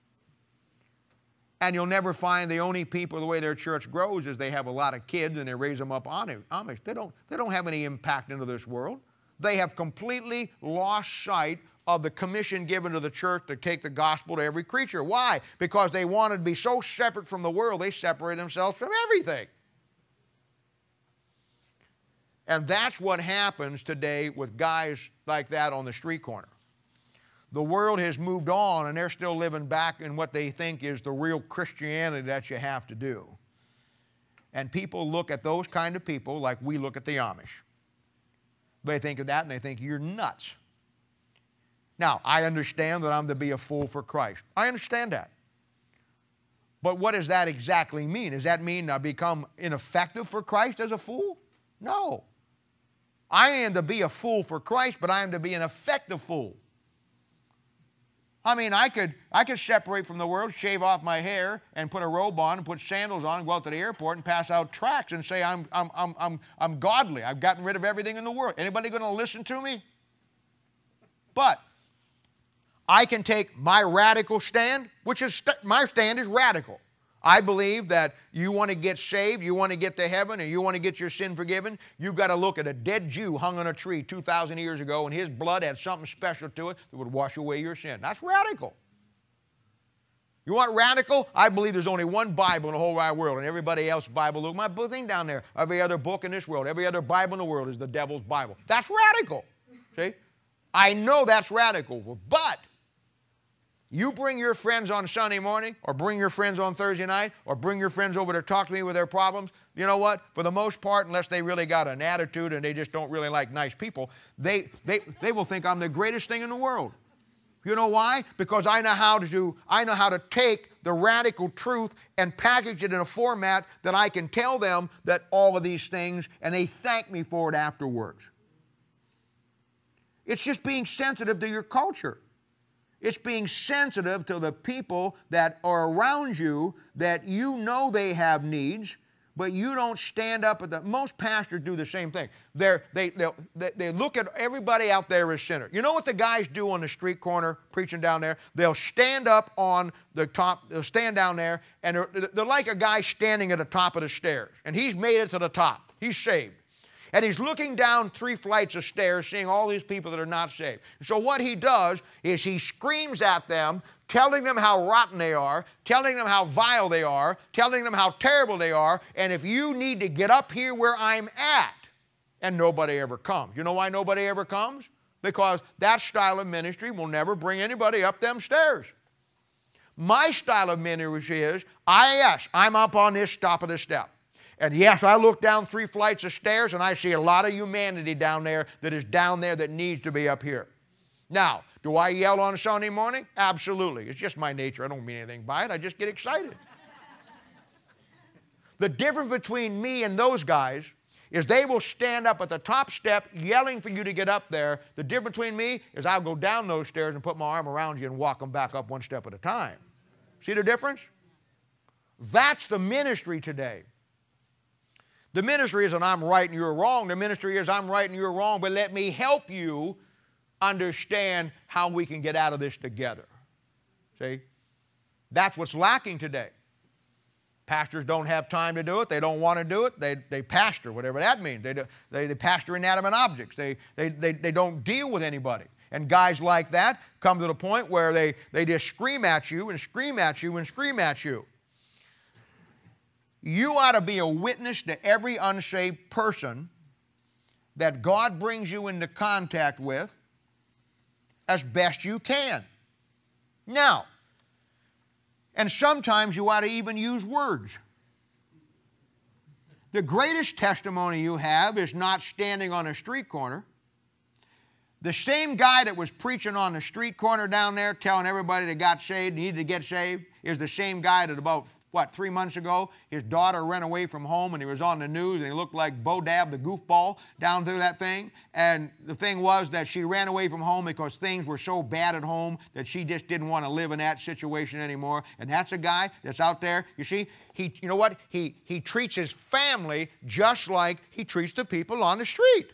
And you'll never find the only people, the way their church grows is they have a lot of kids and they raise them up Amish. They don't have any impact into this world. They have completely lost sight of the commission given to the church to take the gospel to every creature. Why? Because they wanted to be so separate from the world, they separate themselves from everything. And that's what happens today with guys like that on the street corner. The world has moved on, and they're still living back in what they think is the real Christianity that you have to do. And people look at those kind of people like we look at the Amish. They think of that, and they think, you're nuts. Now, I understand that I'm to be a fool for Christ. I understand that. But what does that exactly mean? Does that mean I become ineffective for Christ as a fool? No. I am to be a fool for Christ, but I am to be an effective fool. I mean, I could separate from the world, shave off my hair, and put a robe on, and put sandals on, and go out to the airport and pass out tracts and say I'm godly. I've gotten rid of everything in the world. Anybody going to listen to me? But I can take my radical stand, which is my stand is radical. I believe that you want to get saved, you want to get to heaven, and you want to get your sin forgiven, you've got to look at a dead Jew hung on a tree 2,000 years ago, and his blood had something special to it that would wash away your sin. That's radical. You want radical? I believe there's only one Bible in the whole wide world, and everybody else's Bible, look, my thing down there, every other book in this world, every other Bible in the world is the devil's Bible. That's radical. See? I know that's radical, but you bring your friends on Sunday morning, or bring your friends on Thursday night, or bring your friends over to talk to me with their problems. You know what? For the most part, unless they really got an attitude and they just don't really like nice people, they will think I'm the greatest thing in the world. You know why? Because I know how to take the radical truth and package it in a format that I can tell them that all of these things, and they thank me for it afterwards. It's just being sensitive to your culture. It's being sensitive to the people that are around you, that you know they have needs, but you don't stand up at the... Most pastors do the same thing. They look at everybody out there as sinners. You know what the guys do on the street corner preaching down there? They'll stand up on the top, they'll stand down there, and they're like a guy standing at the top of the stairs, and he's made it to the top. He's saved. And he's looking down 3 flights of stairs, seeing all these people that are not saved. So what he does is he screams at them, telling them how rotten they are, telling them how vile they are, telling them how terrible they are, and if you need to get up here where I'm at, and nobody ever comes. You know why nobody ever comes? Because that style of ministry will never bring anybody up them stairs. My style of ministry is, I'm up on this top of the step. And yes, I look down 3 flights of stairs and I see a lot of humanity down there that is down there that needs to be up here. Now, do I yell on a Sunday morning? Absolutely. It's just my nature. I don't mean anything by it. I just get excited. The difference between me and those guys is they will stand up at the top step yelling for you to get up there. The difference between me is I'll go down those stairs and put my arm around you and walk them back up 1 step at a time. See the difference? That's the ministry today. The ministry isn't I'm right and you're wrong. The ministry is I'm right and you're wrong, but let me help you understand how we can get out of this together. See? That's what's lacking today. Pastors don't have time to do it. They don't want to do it. They pastor, whatever that means. They pastor inanimate objects. They don't deal with anybody. And guys like that come to the point where they just scream at you and scream at you and scream at you. You ought to be a witness to every unsaved person that God brings you into contact with as best you can. Now, and sometimes you ought to even use words. The greatest testimony you have is not standing on a street corner. The same guy that was preaching on the street corner down there telling everybody that got saved, needed to get saved, is the same guy that about 3 months ago, his daughter ran away from home and he was on the news and he looked like Bo Dab the goofball down through that thing. And the thing was that she ran away from home because things were so bad at home that she just didn't want to live in that situation anymore. And that's a guy that's out there. You see, you know what? He treats his family just like he treats the people on the street.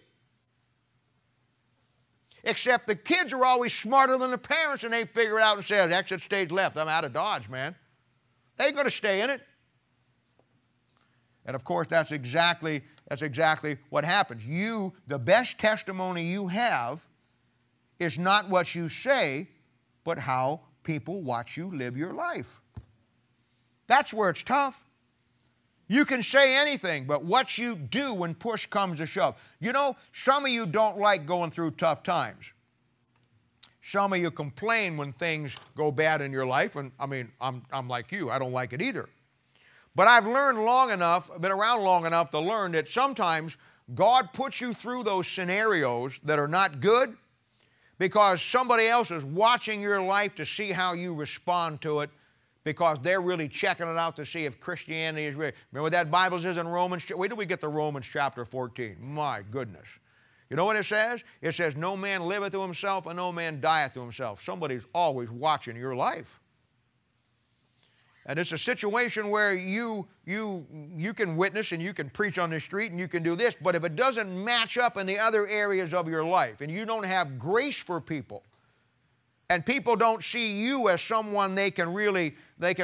Except the kids are always smarter than the parents, and they figure it out and say, exit stage left. I'm out of Dodge, man. They ain't going to stay in it. And of course, that's exactly what happens. The best testimony you have is not what you say, but how people watch you live your life. That's where it's tough. You can say anything, but what you do when push comes to shove. You know, some of you don't like going through tough times. Some of you complain when things go bad in your life, and I mean, I'm like you. I don't like it either. But I've learned been around long enough to learn that sometimes God puts you through those scenarios that are not good because somebody else is watching your life to see how you respond to it, because they're really checking it out to see if Christianity is real. Remember what that Bible says in Romans? Wait till we get to Romans chapter 14. My goodness. You know what it says? It says, no man liveth to himself and no man dieth to himself. Somebody's always watching your life. And it's a situation where you can witness and you can preach on the street and you can do this, but if it doesn't match up in the other areas of your life and you don't have grace for people, and people don't see you as someone they can really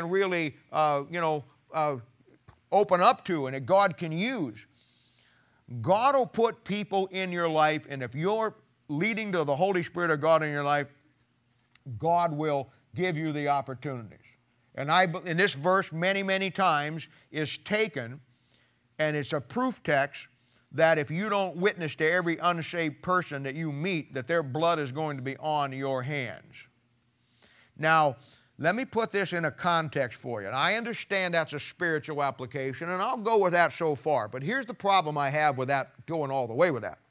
open up to and that God can use, God will put people in your life, and if you're leading to the Holy Spirit of God in your life, God will give you the opportunities. And in this verse many, many times is taken, and it's a proof text that if you don't witness to every unsaved person that you meet, that their blood is going to be on your hands. Now, let me put this in a context for you. And I understand that's a spiritual application, and I'll go with that so far. But here's the problem I have with that, going all the way with that.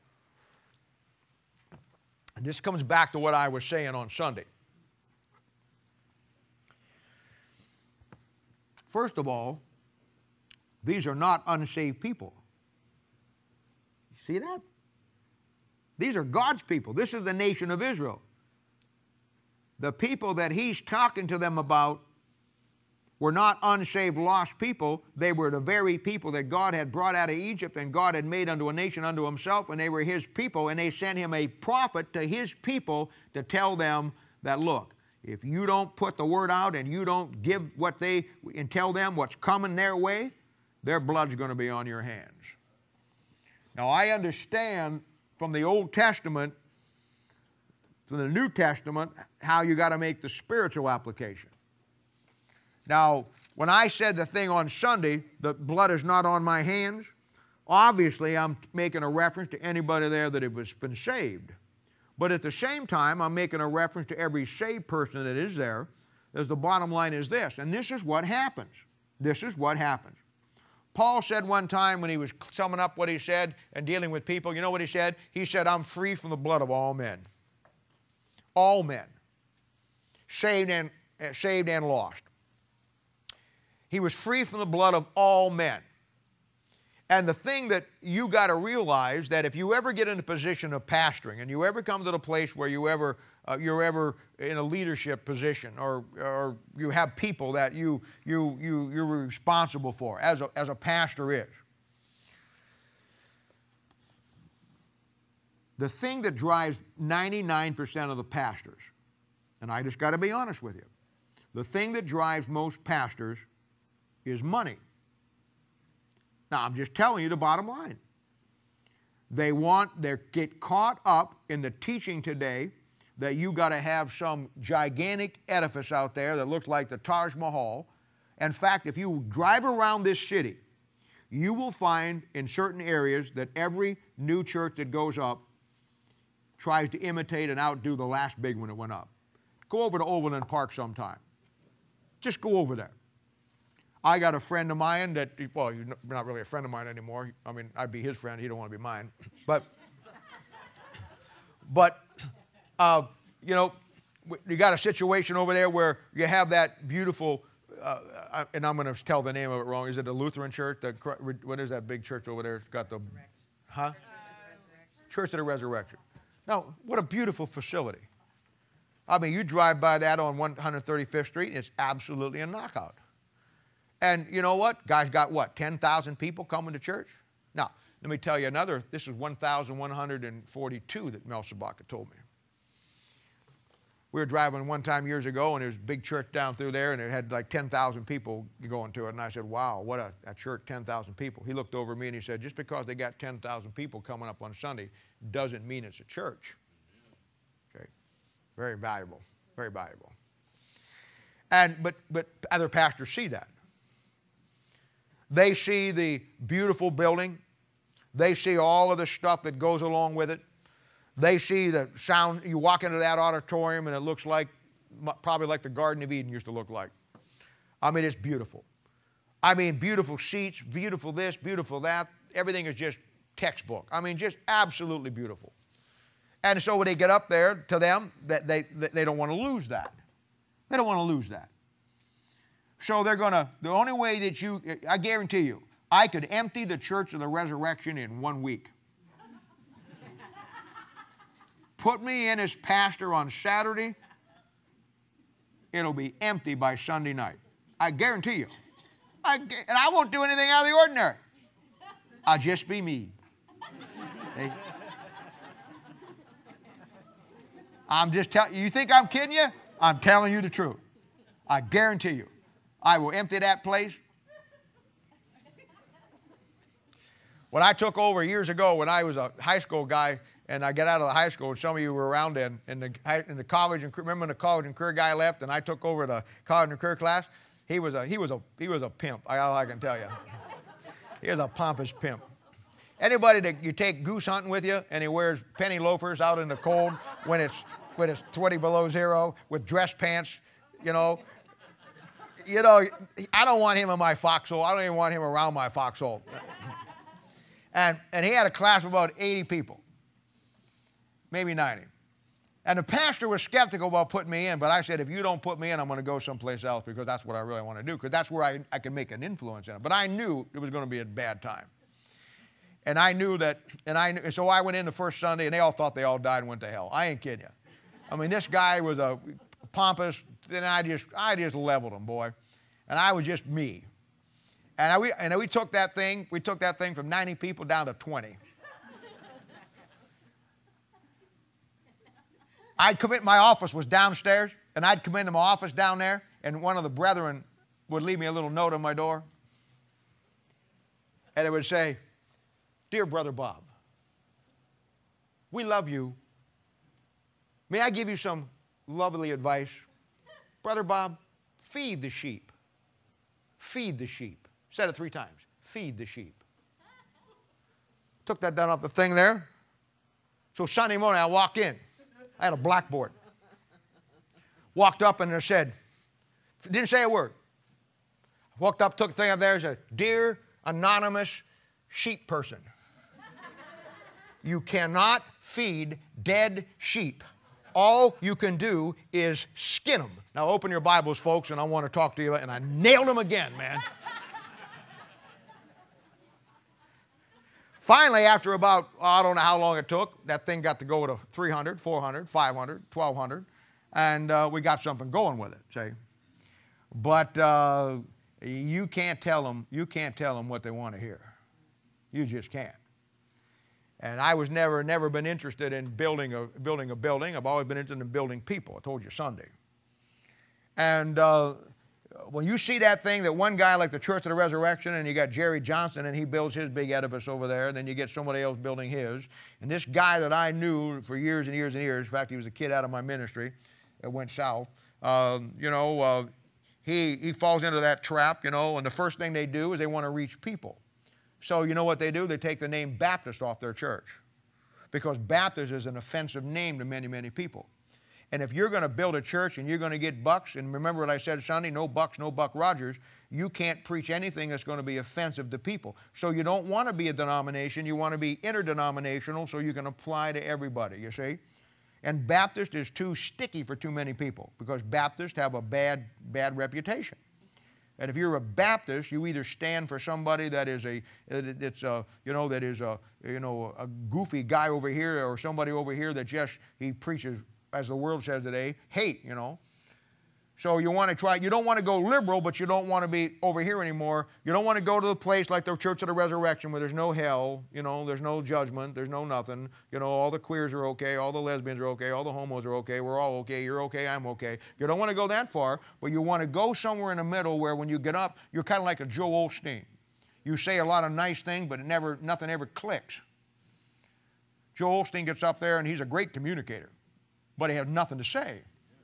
And this comes back to what I was saying on Sunday. First of all, these are not unsaved people. See that? These are God's people. This is the nation of Israel. The people that he's talking to them about were not unsaved, lost people. They were the very people that God had brought out of Egypt and God had made unto a nation unto himself, and they were his people, and they sent him a prophet to his people to tell them that, look, if you don't put the word out and you don't give and tell them what's coming their way, their blood's going to be on your hands. Now, I understand from the Old Testament, from the New Testament, how you got to make the spiritual application. Now, when I said the thing on Sunday, the blood is not on my hands, obviously I'm making a reference to anybody there that has been saved. But at the same time, I'm making a reference to every saved person that is there, as the bottom line is this, and this is what happens. This is what happens. Paul said one time when he was summing up what he said and dealing with people, you know what he said? He said, I'm free from the blood of all men. All men. Saved and lost. He was free from the blood of all men. And the thing that you got to realize, that if you ever get in a position of pastoring and you ever come to the place where you're ever in a leadership position, or you have people that you're responsible for, as a pastor is, the thing that drives 99% of the pastors, and I just got to be honest with you, the thing that drives most pastors is money. Now, I'm just telling you the bottom line. They get caught up in the teaching today that you got to have some gigantic edifice out there that looks like the Taj Mahal. In fact, if you drive around this city, you will find in certain areas that every new church that goes up tries to imitate and outdo the last big one that went up. Go over to Overland Park sometime. Just go over there. I got a friend of mine that, well, you're not really a friend of mine anymore. I mean, I'd be his friend. He don't want to be mine. But you know, you got a situation over there where you have that beautiful and I'm going to tell the name of it wrong. Is it a Lutheran church? What is that big church over there? It's got the, huh? Church of the Resurrection. Now, what a beautiful facility. I mean, you drive by that on 135th Street, and it's absolutely a knockout. And you know what? Guys got what, 10,000 people coming to church? Now, let me tell you another. This is 1,142 that Mel Sabaka told me. We were driving one time years ago, and there's a big church down through there, and it had like 10,000 people going to it. And I said, wow, what a church, 10,000 people. He looked over at me and he said, just because they got 10,000 people coming up on Sunday doesn't mean it's a church. Okay. Very valuable, very valuable. But other pastors see that. They see the beautiful building. They see all of the stuff that goes along with it. They see the sound. You walk into that auditorium and it looks like, probably like the Garden of Eden used to look like. I mean, it's beautiful. I mean, beautiful seats, beautiful this, beautiful that. Everything is just textbook. I mean, just absolutely beautiful. And so when they get up there, to them, they don't want to lose that. They don't want to lose that. So they're going to, the only way that I guarantee you, I could empty the Church of the Resurrection in 1 week. Put me in as pastor on Saturday, it'll be empty by Sunday night. I guarantee you. And I won't do anything out of the ordinary. I'll just be me. See? I'm just telling you, think I'm kidding you? I'm telling you the truth. I guarantee you. I will empty that place. When I took over years ago, when I was a high school guy, and I got out of the high school, and some of you were around then, in the college, and remember when the college and career guy left, and I took over the college and career class? He was a pimp, I can tell you. He was a pompous pimp. Anybody that you take goose hunting with you, and he wears penny loafers out in the cold when it's 20 below zero with dress pants, you know, I don't want him in my foxhole. I don't even want him around my foxhole. And he had a class of about 80 people, maybe 90. And the pastor was skeptical about putting me in, but I said, if you don't put me in, I'm going to go someplace else because that's what I really want to do, because that's where I can make an influence in it. But I knew it was going to be a bad time. And I knew that, and so I went in the first Sunday, and they all thought they all died and went to hell. I ain't kidding you. I mean, this guy was a pompous, and I just leveled him, boy. And I was just me. And we took that thing from 90 people down to 20. My office was downstairs, and I'd come into my office down there, and one of the brethren would leave me a little note on my door. And it would say, "Dear Brother Bob, we love you. May I give you some lovely advice? Brother Bob, feed the sheep. Feed the sheep." Said it 3 times. Feed the sheep. Took that down off the thing there. So Sunday morning, I walk in. I had a blackboard. Walked up and it said, didn't say a word. Walked up, took the thing up there and said, "Dear anonymous sheep person, you cannot feed dead sheep. All you can do is skin them." Now open your Bibles, folks, and I want to talk to you. And I nailed them again, man. Finally, after about, I don't know how long it took, that thing got to go to 300, 400, 500, 1,200, and we got something going with it, see. But you can't tell them what they want to hear. You just can't. And I was never been interested in building a building. I've always been interested in building people. I told you Sunday. And when you see that thing, that one guy like the Church of the Resurrection, and you got Jerry Johnson, and he builds his big edifice over there, and then you get somebody else building his. And this guy that I knew for years and years and years, in fact, he was a kid out of my ministry that went south, he falls into that trap, and the first thing they do is they want to reach people. So you know what they do? They take the name Baptist off their church, because Baptist is an offensive name to many, many people. And if you're going to build a church and you're going to get bucks, and remember what I said Sunday, no bucks, no Buck Rogers, you can't preach anything that's going to be offensive to people. So you don't want to be a denomination. You want to be interdenominational so you can apply to everybody, you see. And Baptist is too sticky for too many people, because Baptists have a bad reputation. And if you're a Baptist, you either stand for somebody that is a goofy guy over here, or somebody over here that just, he preaches, as the world says today, hate, So you want to try, you don't want to go liberal, but you don't want to be over here anymore. You don't want to go to the place like the Church of the Resurrection where there's no hell, there's no judgment, there's no nothing. All the queers are okay, all the lesbians are okay, all the homos are okay, we're all okay, you're okay, I'm okay. You don't want to go that far, but you want to go somewhere in the middle where when you get up, you're kind of like a Joel Osteen. You say a lot of nice things, but nothing ever clicks. Joel Osteen gets up there and he's a great communicator, but he has nothing to say.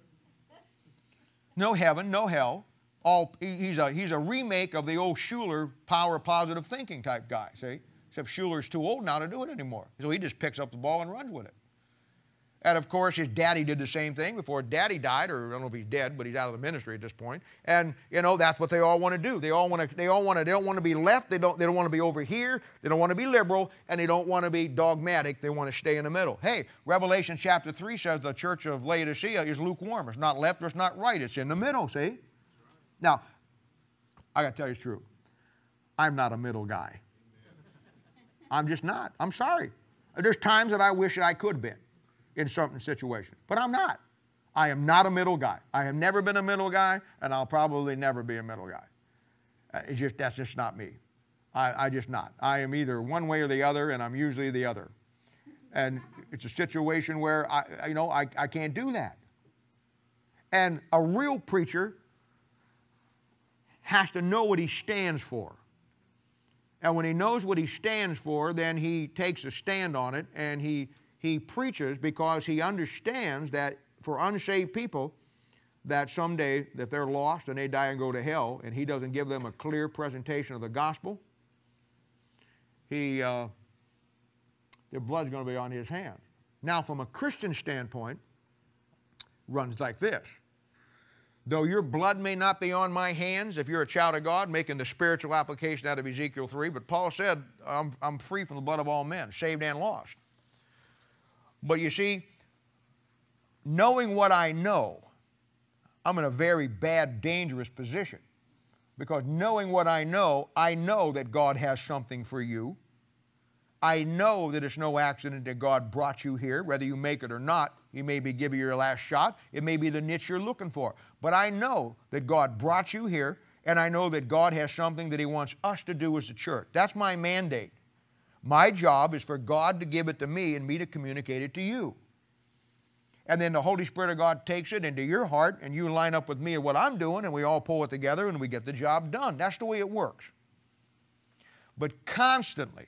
No heaven, no hell. He's a remake of the old Schuller power of positive thinking type guy, see? Except Schuller's too old now to do it anymore. So he just picks up the ball and runs with it. And of course, his daddy did the same thing before Daddy died, or I don't know if he's dead, but he's out of the ministry at this point. And that's what they all want to do. They don't want to be left. They don't want to be over here. They don't want to be liberal, and they don't want to be dogmatic. They want to stay in the middle. Hey, Revelation chapter 3 says the church of Laodicea is lukewarm. It's not left or it's not right. It's in the middle, see? Now, I got to tell you the truth. I'm not a middle guy. I'm just not. I'm sorry. There's times that I wish I could have been in certain situations, but I'm not. I am not a middle guy. I have never been a middle guy, and I'll probably never be a middle guy. That's just not me. I just not. I am either one way or the other, and I'm usually the other. And it's a situation where I can't do that. And a real preacher has to know what he stands for. And when he knows what he stands for, then he takes a stand on it, and he preaches because he understands that for unsaved people, that someday, if they're lost and they die and go to hell, and he doesn't give them a clear presentation of the gospel, their blood's going to be on his hands. Now, from a Christian standpoint, runs like this. Though your blood may not be on my hands, if you're a child of God, making the spiritual application out of Ezekiel 3, but Paul said, I'm free from the blood of all men, saved and lost. But you see, knowing what I know, I'm in a very bad, dangerous position. Because knowing what I know that God has something for you. I know that it's no accident that God brought you here, whether you make it or not. He may be giving you your last shot. It may be the niche you're looking for. But I know that God brought you here, and I know that God has something that He wants us to do as a church. That's my mandate. My job is for God to give it to me and me to communicate it to you. And then the Holy Spirit of God takes it into your heart, and you line up with me and what I'm doing, and we all pull it together, and we get the job done. That's the way it works. But constantly,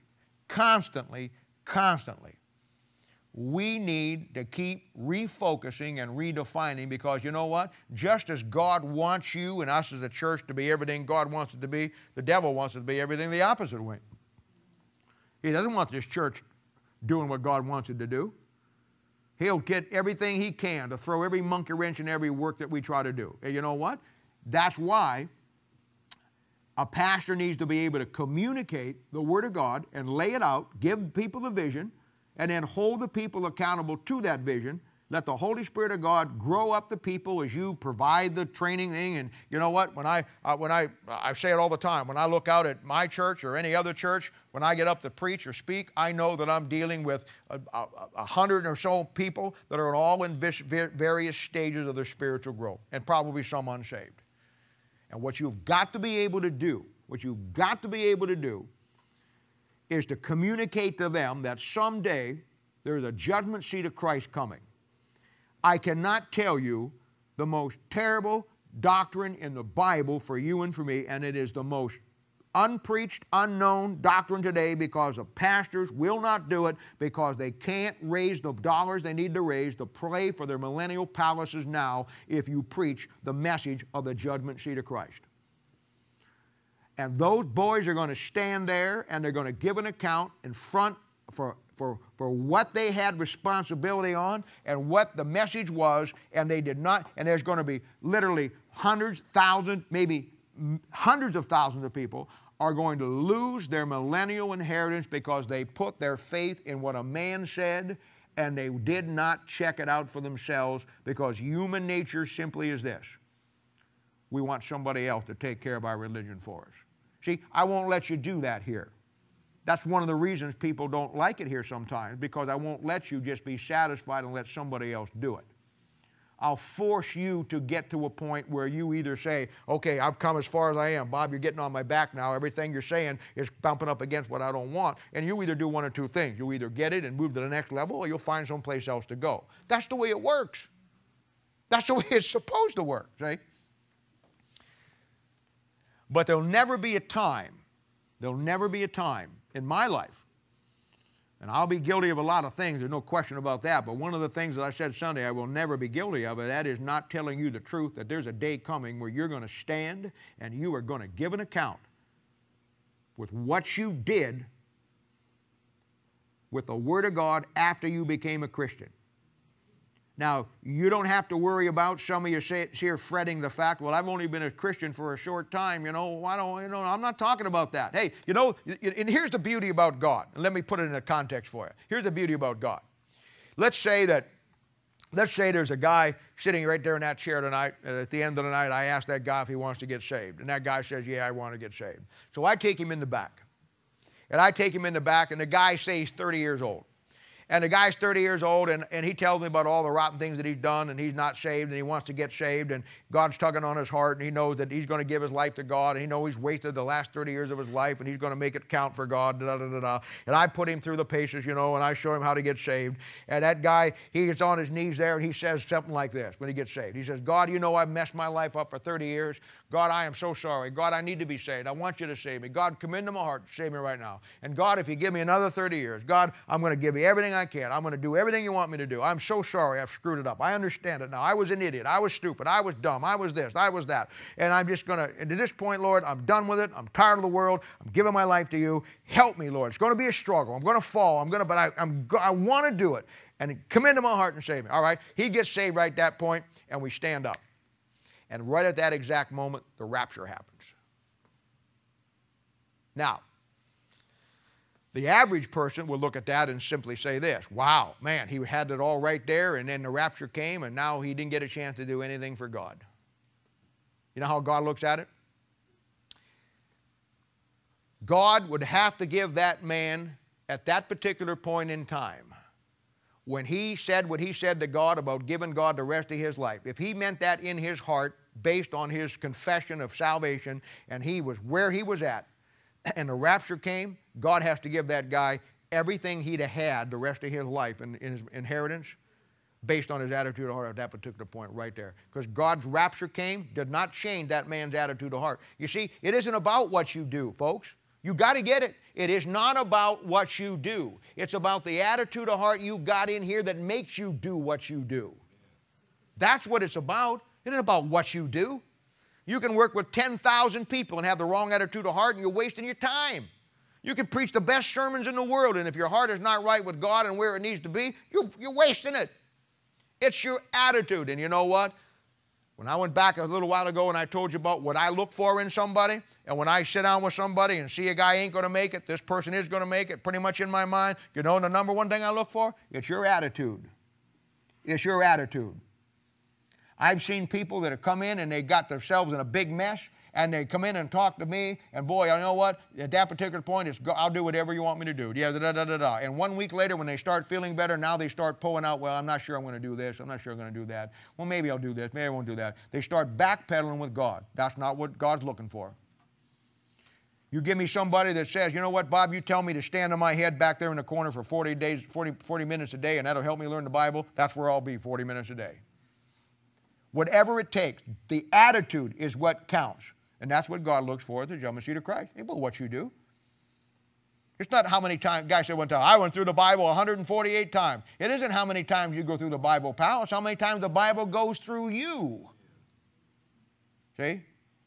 we need to keep refocusing and redefining, because you know what? Just as God wants you and us as a church to be everything God wants it to be, the devil wants it to be everything the opposite way. He doesn't want this church doing what God wants it to do. He'll get everything he can to throw every monkey wrench in every work that we try to do. And you know what? That's why a pastor needs to be able to communicate the Word of God and lay it out, give people the vision, and then hold the people accountable to that vision. Let the Holy Spirit of God grow up the people as you provide the training thing. And you know what? I say it all the time. When I look out at my church or any other church, when I get up to preach or speak, I know that I'm dealing with 100 or so people that are all in various stages of their spiritual growth, and probably some unsaved. And what you've got to be able to do, is to communicate to them that someday there's a judgment seat of Christ coming. I cannot tell you the most terrible doctrine in the Bible for you and for me, and it is the most unpreached, unknown doctrine today, because the pastors will not do it, because they can't raise the dollars they need to raise to pray for their millennial palaces now if you preach the message of the judgment seat of Christ. And those boys are going to stand there, and they're going to give an account in front for what they had responsibility on and what the message was, and they did not. And there's going to be literally hundreds, thousands, maybe hundreds of thousands of people are going to lose their millennial inheritance because they put their faith in what a man said, and they did not check it out for themselves, because human nature simply is this. we want somebody else to take care of our religion for us. See, I won't let you do that here. That's one of the reasons people don't like it here sometimes, because I won't let you just be satisfied and let somebody else do it. I'll force you to get to a point where you either say, okay, I've come as far as I am. Bob, you're getting on my back now. Everything you're saying is bumping up against what I don't want. And you either do one or two things. You either get it and move to the next level, or you'll find someplace else to go. That's the way it works. That's the way it's supposed to work, see? But there'll never be a time in my life, and I'll be guilty of a lot of things, there's no question about that, but one of the things that I said Sunday I will never be guilty of, and that is not telling you the truth, that there's a day coming where you're going to stand and you are going to give an account with what you did with the Word of God after you became a Christian. Now, you don't have to worry about some of you here fretting the fact, well, I've only been a Christian for a short time, I'm not talking about that. Hey, and here's the beauty about God. And let me put it in a context for you. Here's the beauty about God. Let's say there's a guy sitting right there in that chair tonight. At the end of the night, I ask that guy if he wants to get saved. And that guy says, yeah, I want to get saved. So I take him in the back. And the guy says he's 30 years old. And the guy's 30 years old, and he tells me about all the rotten things that he's done, and he's not saved, and he wants to get saved, and God's tugging on his heart, and he knows that he's going to give his life to God, and he knows he's wasted the last 30 years of his life, and he's going to make it count for God, And I put him through the paces, and I show him how to get saved. And that guy, he gets on his knees there, and he says something like this when he gets saved. He says, God, I've messed my life up for 30 years. God, I am so sorry. God, I need to be saved. I want you to save me. God, come into my heart and save me right now. And God, if you give me another 30 years, God, I'm going to give you everything I can. I'm going to do everything you want me to do. I'm so sorry I've screwed it up. I understand it now. I was an idiot. I was stupid. I was dumb. I was this. I was that. And I'm just going to, and to this point, Lord, I'm done with it. I'm tired of the world. I'm giving my life to you. Help me, Lord. It's going to be a struggle. I'm going to fall. But I want to do it. And come into my heart and save me. All right? He gets saved right at that point, and we stand up. And right at that exact moment, the rapture happens. Now, the average person will look at that and simply say this, wow, man, he had it all right there, and then the rapture came, and now he didn't get a chance to do anything for God. You know how God looks at it? God would have to give that man at that particular point in time, when he said what he said to God about giving God the rest of his life, if he meant that in his heart based on his confession of salvation, and he was where he was at, and the rapture came, God has to give that guy everything he'd have had the rest of his life in his inheritance based on his attitude of heart at that particular point right there. Because God's rapture came, did not change that man's attitude of heart. You see, it isn't about what you do, folks. You got to get it. It is not about what you do. It's about the attitude of heart you got in here that makes you do what you do. That's what it's about. It isn't about what you do. You can work with 10,000 people and have the wrong attitude of heart, and you're wasting your time. You can preach the best sermons in the world, and if your heart is not right with God and where it needs to be, you're wasting it. It's your attitude. And you know what? When I went back a little while ago and I told you about what I look for in somebody, and when I sit down with somebody and see a guy ain't going to make it, this person is going to make it, pretty much in my mind, the number one thing I look for? It's your attitude. It's your attitude. I've seen people that have come in and they got themselves in a big mess, and they come in and talk to me, and boy, you know what? At that particular point, it's I'll do whatever you want me to do. Yeah, da-da-da-da-da. And 1 week later, when they start feeling better, now they start pulling out, well, I'm not sure I'm going to do this. I'm not sure I'm going to do that. Well, maybe I'll do this. Maybe I won't do that. They start backpedaling with God. That's not what God's looking for. You give me somebody that says, you know what, Bob, you tell me to stand on my head back there in the corner for 40 minutes a day, and that'll help me learn the Bible. That's where I'll be 40 minutes a day. Whatever it takes, the attitude is what counts. And that's what God looks for at the judgment seat of Christ. It ain't about what you do. It's not how many times, guy said one time, I went through the Bible 148 times. It isn't how many times you go through the Bible, pal. It's how many times the Bible goes through you. See?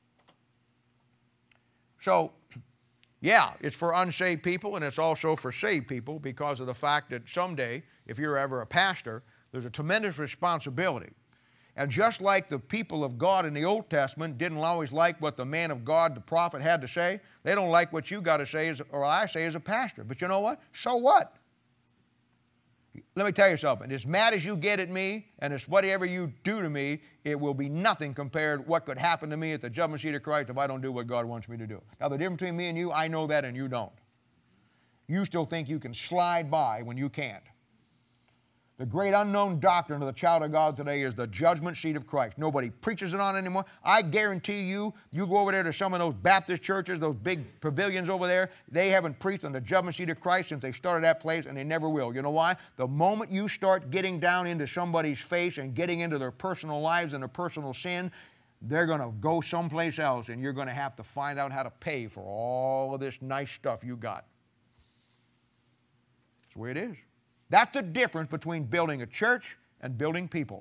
So, yeah, it's for unsaved people, and it's also for saved people because of the fact that someday, if you're ever a pastor, there's a tremendous responsibility. And just like the people of God in the Old Testament didn't always like what the man of God, the prophet, had to say, they don't like what you got to say, or I say as a pastor. But you know what? So what? let me tell you something. As mad as you get at me, and as whatever you do to me, it will be nothing compared to what could happen to me at the judgment seat of Christ if I don't do what God wants me to do. Now, the difference between me and you, I know that and you don't. You still think you can slide by when you can't. The great unknown doctrine of the child of God today is the judgment seat of Christ. Nobody preaches it on anymore. I guarantee you, you go over there to some of those Baptist churches, those big pavilions over there, they haven't preached on the judgment seat of Christ since they started that place, and they never will. You know why? The moment you start getting down into somebody's face and getting into their personal lives and their personal sin, they're going to go someplace else, and you're going to have to find out how to pay for all of this nice stuff you got. That's the way it is. That's the difference between building a church and building people.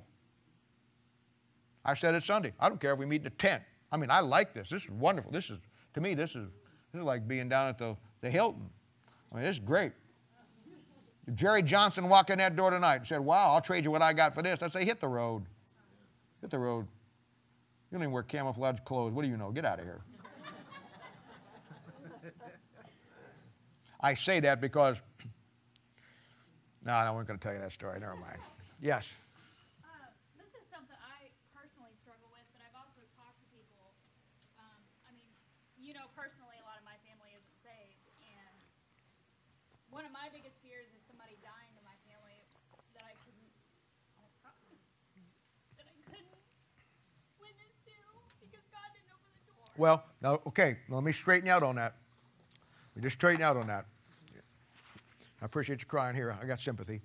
I said it Sunday. I don't care if we meet in a tent. I mean, I like this. This is wonderful. To me, this is like being down at the Hilton. I mean, this is great. If Jerry Johnson walked in that door tonight and said, wow, I'll trade you what I got for this, I'd say, hit the road. Hit the road. You don't even wear camouflage clothes. What do you know? Get out of here. I say that because... No, we're going to tell you that story. Never mind. Yes. This is something I personally struggle with, but I've also talked to people. Personally, a lot of my family isn't saved, and one of my biggest fears is somebody dying in my family that I couldn't witness to because God didn't open the door. Well, now, okay, let me straighten you out on that. Let me just straighten you out on that. I appreciate you crying here. I got sympathy.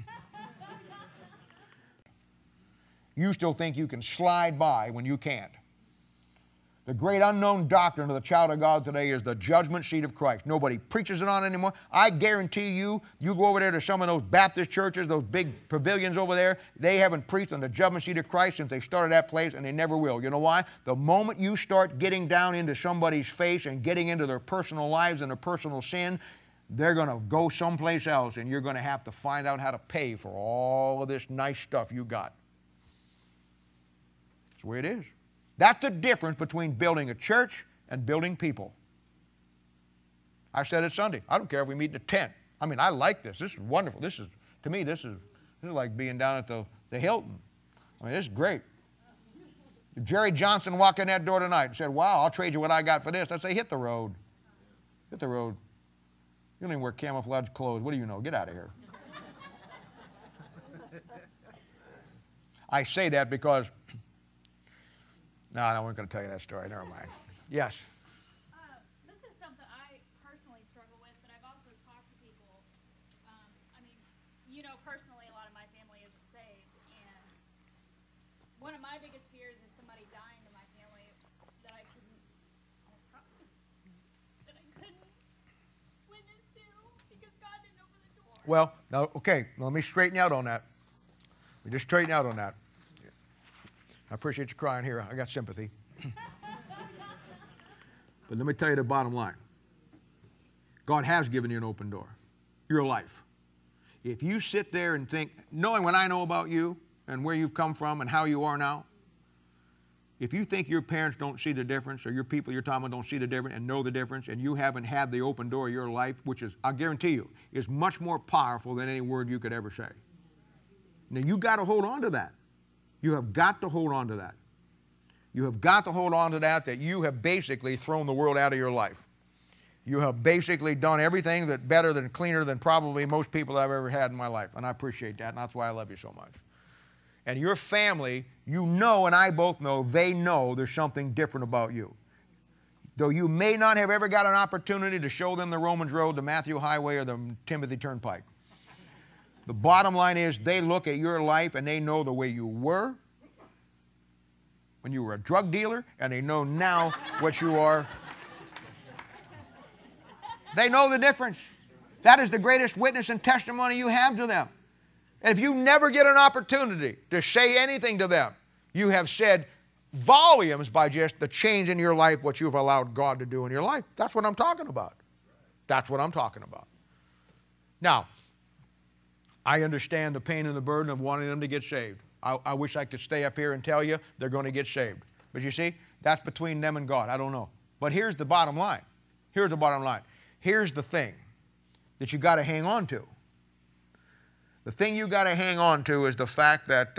You still think you can slide by when you can't. The great unknown doctrine of the child of God today is the judgment seat of Christ. Nobody preaches it on anymore. I guarantee you, you go over there to some of those Baptist churches, those big pavilions over there, they haven't preached on the judgment seat of Christ since they started that place, and they never will. You know why? The moment you start getting down into somebody's face and getting into their personal lives and their personal sin, they're going to go someplace else, and you're going to have to find out how to pay for all of this nice stuff you got. That's the way it is. That's the difference between building a church and building people. I said it Sunday. I don't care if we meet in a tent. I mean, I like this. This is wonderful. To me, this is like being down at the Hilton. I mean, this is great. If Jerry Johnson walked in that door tonight and said, wow, I'll trade you what I got for this, I'd say, hit the road. Hit the road. You don't even wear camouflage clothes. What do you know? Get out of here. I say that because... No, we're going to tell you that story. Never mind. Yes. This is something I personally struggle with, but I've also talked to people. Personally, a lot of my family isn't saved, and one of my biggest fears is somebody dying in my family that I couldn't witness to because God didn't open the door. Well, now, okay, let me straighten you out on that. Let me just straighten you out on that. I appreciate you crying here. I got sympathy. But let me tell you the bottom line. God has given you an open door. Your life. If you sit there and think, knowing what I know about you and where you've come from and how you are now, if you think your parents don't see the difference or your people you're talking about don't see the difference and know the difference and you haven't had the open door of your life, which is, I guarantee you, is much more powerful than any word you could ever say. Now, you got to hold on to that. You have got to hold on to that. You have got to hold on to that you have basically thrown the world out of your life. You have basically done everything that better than cleaner than probably most people I've ever had in my life. And I appreciate that, and that's why I love you so much. And your family, you know, and I both know, they know there's something different about you. Though you may not have ever got an opportunity to show them the Romans Road, the Matthew Highway, or the Timothy Turnpike. The bottom line is they look at your life and they know the way you were when you were a drug dealer, and they know now what you are. They know the difference. That is the greatest witness and testimony you have to them. And if you never get an opportunity to say anything to them, you have said volumes by just the change in your life, what you've allowed God to do in your life. That's what I'm talking about. That's what I'm talking about. Now, I understand the pain and the burden of wanting them to get saved. I wish I could stay up here and tell you they're going to get saved. But you see, that's between them and God. I don't know. But here's the bottom line. Here's the bottom line. Here's the thing that you got to hang on to. The thing you got to hang on to is the fact that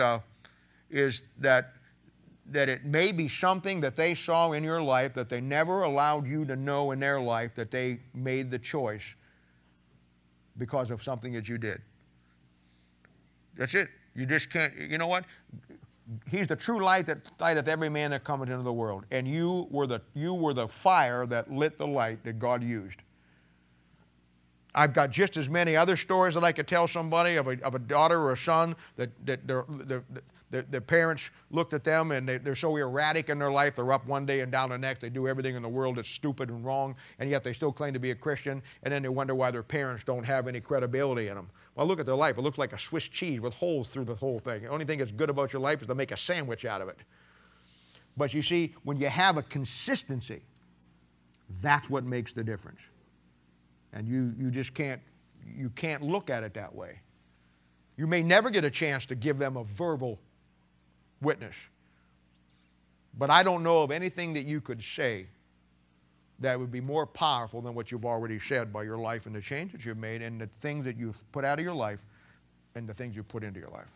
that it may be something that they saw in your life that they never allowed you to know in their life, that they made the choice because of something that you did. That's it. You just can't, you know what? He's the true light that lighteth every man that cometh into the world. And you were the fire that lit the light that God used. I've got just as many other stories that I could tell somebody of a daughter or a son that their parents looked at them and they're so erratic in their life. They're up one day and down the next. They do everything in the world that's stupid and wrong, and yet they still claim to be a Christian, and then they wonder why their parents don't have any credibility in them. Well, look at their life. It looks like a Swiss cheese with holes through the whole thing. The only thing that's good about your life is to make a sandwich out of it. But you see, when you have a consistency, that's what makes the difference. And you just can't look at it that way. You may never get a chance to give them a verbal witness. But I don't know of anything that you could say that would be more powerful than what you've already said by your life and the change that you've made and the things that you've put out of your life and the things you put into your life.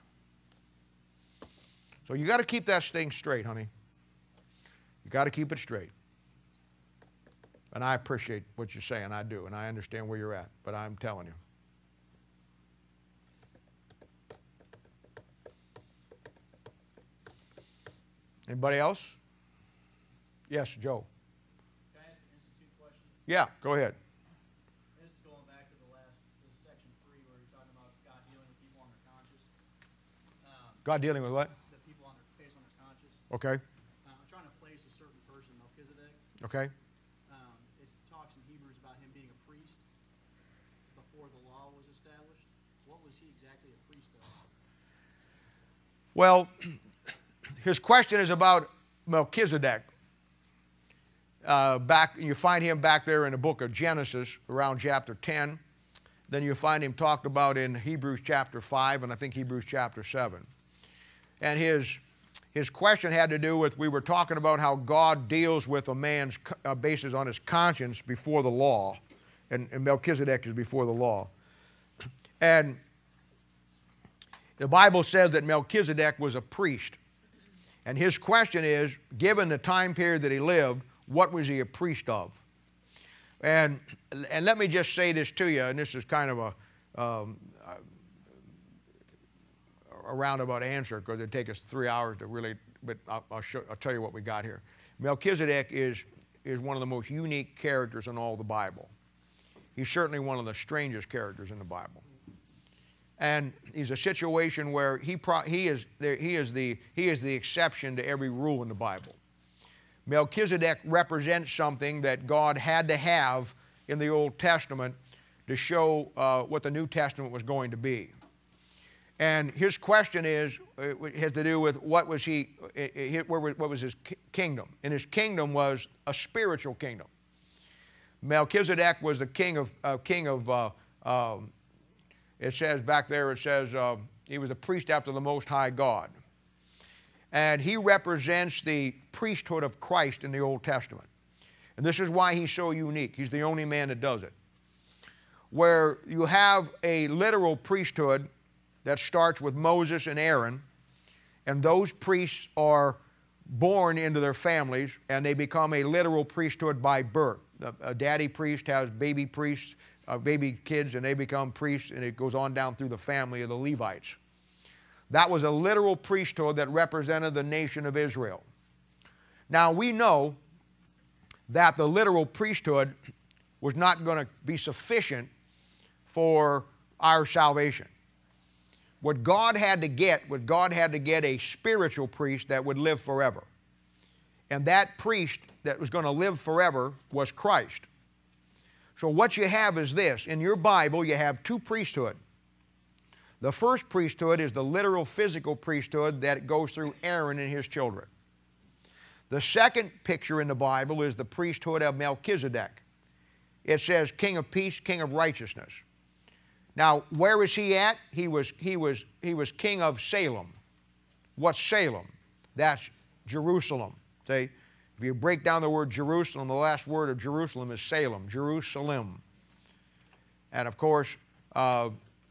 So you got to keep that thing straight, honey. You got to keep it straight. And I appreciate what you're saying, I do, and I understand where you're at, but I'm telling you. Anybody else? Yes, Joe. Can I ask an institute question? Yeah, go ahead. This is going back to section 3 where you're talking about God dealing with people on their conscience. God dealing with what? The people on their based on their conscience. Okay. I'm trying to place a certain person, Melchizedek. Okay. It talks in Hebrews about him being a priest before the law was established. What was he exactly a priest of? Well, his question is about Melchizedek. You find him back there in the book of Genesis around chapter 10. Then you find him talked about in Hebrews chapter 5 and I think Hebrews chapter 7. And his question had to do with, we were talking about how God deals with a man's basis on his conscience before the law. And Melchizedek is before the law. And the Bible says that Melchizedek was a priest. And his question is, given the time period that he lived, what was he a priest of? And let me just say this to you, and this is kind of a roundabout answer because it'd take us 3 hours to really, but I'll tell you what we got here. Melchizedek is one of the most unique characters in all the Bible. He's certainly one of the strangest characters in the Bible. And he's a situation where he is the exception to every rule in the Bible. Melchizedek represents something that God had to have in the Old Testament to show what the New Testament was going to be. And his question has to do with what was his kingdom? And his kingdom was a spiritual kingdom. Melchizedek was the king of it says back there, he was a priest after the Most High God. And he represents the priesthood of Christ in the Old Testament. And this is why he's so unique. He's the only man that does it. Where you have a literal priesthood that starts with Moses and Aaron, and those priests are born into their families, and they become a literal priesthood by birth. A daddy priest has baby priests, baby kids, and they become priests, and it goes on down through the family of the Levites. That was a literal priesthood that represented the nation of Israel. Now we know that the literal priesthood was not going to be sufficient for our salvation. What God had to get a spiritual priest that would live forever. And that priest that was going to live forever was Christ. So what you have is this. In your Bible, you have two priesthood. The first priesthood is the literal physical priesthood that goes through Aaron and his children. The second picture in the Bible is the priesthood of Melchizedek. It says king of peace, king of righteousness. Now, where was he at? He was king of Salem. What's Salem? That's Jerusalem. See, if you break down the word Jerusalem, the last word of Jerusalem is Salem, Jerusalem. And of course,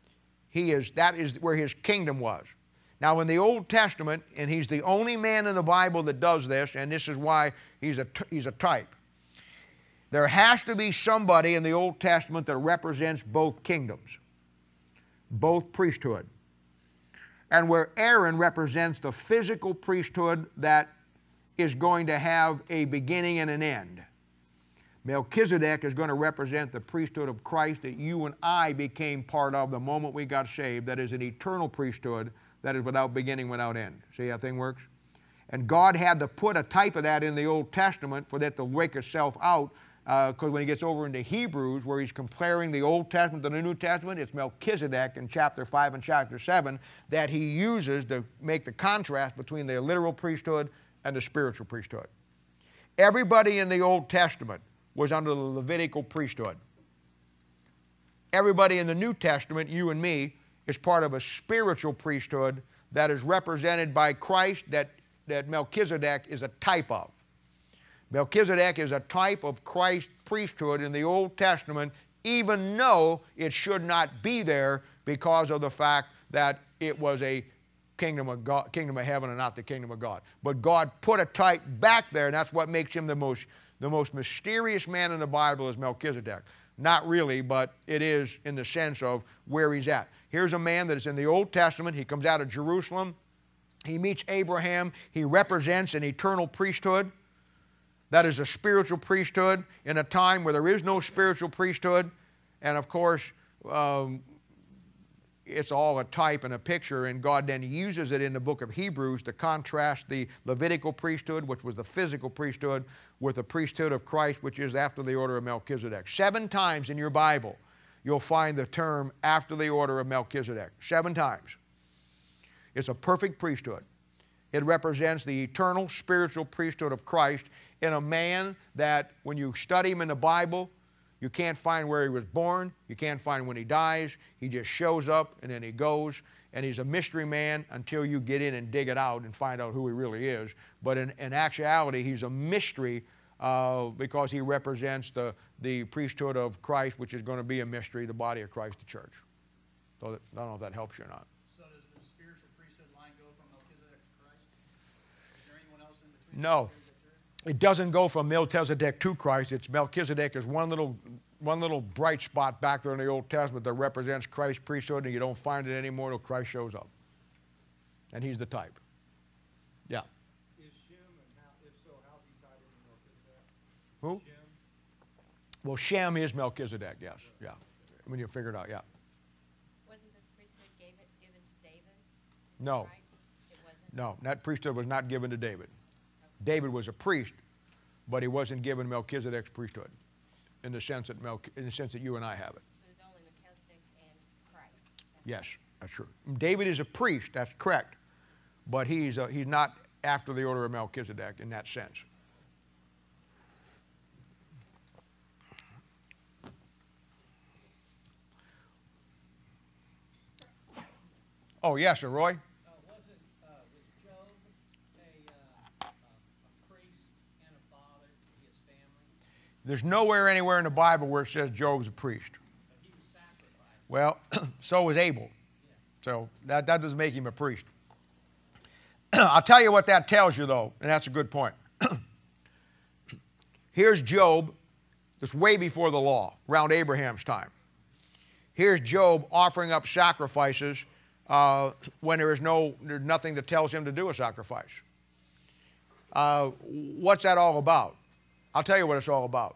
That is where his kingdom was. Now in the Old Testament, and he's the only man in the Bible that does this, and this is why he's a type. There has to be somebody in the Old Testament that represents both kingdoms, both priesthood. And where Aaron represents the physical priesthood that is going to have a beginning and an end, Melchizedek is going to represent the priesthood of Christ that you and I became part of the moment we got saved. That is an eternal priesthood that is without beginning, without end. See how thing works? And God had to put a type of that in the Old Testament for that to work itself out, because when he gets over into Hebrews, where he's comparing the Old Testament to the New Testament, it's Melchizedek in chapter 5 and chapter 7 that he uses to make the contrast between the literal priesthood and the spiritual priesthood. Everybody in the Old Testament was under the Levitical priesthood. Everybody in the New Testament, you and me, is part of a spiritual priesthood that is represented by Christ that Melchizedek is a type of. Melchizedek is a type of Christ's priesthood in the Old Testament, even though it should not be there because of the fact that it was a kingdom of God, kingdom of heaven and not the kingdom of God. But God put a type back there, and that's what makes him the most mysterious man in the Bible is Melchizedek. Not really, but it is in the sense of where he's at. Here's a man that is in the Old Testament. He comes out of Jerusalem. He meets Abraham. He represents an eternal priesthood. That is a spiritual priesthood in a time where there is no spiritual priesthood. And of course, it's all a type and a picture, and God then uses it in the book of Hebrews to contrast the Levitical priesthood, which was the physical priesthood, with the priesthood of Christ, which is after the order of Melchizedek. 7 times in your Bible, you'll find the term after the order of Melchizedek. 7 times. It's a perfect priesthood. It represents the eternal spiritual priesthood of Christ in a man that, when you study him in the Bible, you can't find where he was born. You can't find when he dies. He just shows up and then he goes. And he's a mystery man until you get in and dig it out and find out who he really is. But in actuality, he's a mystery because he represents the priesthood of Christ, which is going to be a mystery, the body of Christ, the church. So I don't know if that helps you or not. So does the spiritual priesthood line go from Melchizedek to Christ? Is there anyone else in between? No. It doesn't go from Melchizedek to Christ. It's Melchizedek is one little bright spot back there in the Old Testament that represents Christ's priesthood, and you don't find it anymore until Christ shows up. And he's the type. Yeah. Is Shem, and if so, how's he tied into Melchizedek? Who? Shem? Well, Shem is Melchizedek, yes. Yeah. When you figure it out, yeah. Wasn't this priesthood given to David? Is No. that right? It wasn't? No, that priesthood was not given to David. David was a priest, but he wasn't given Melchizedek's priesthood in the sense that you and I have it. So it was only Melchizedek and Christ. Yes, that's true. David is a priest, that's correct, but he's not after the order of Melchizedek in that sense. Oh, yes, sir, Roy? Was Job a priest and a father to his family? There's nowhere anywhere in the Bible where it says Job's a priest. But he was sacrificed. Well, so was Abel. So that doesn't make him a priest. I'll tell you what that tells you, though, and that's a good point. Here's Job. It's way before the law, around Abraham's time. Here's Job offering up sacrifices when there's nothing that tells him to do a sacrifice. What's that all about? I'll tell you what it's all about.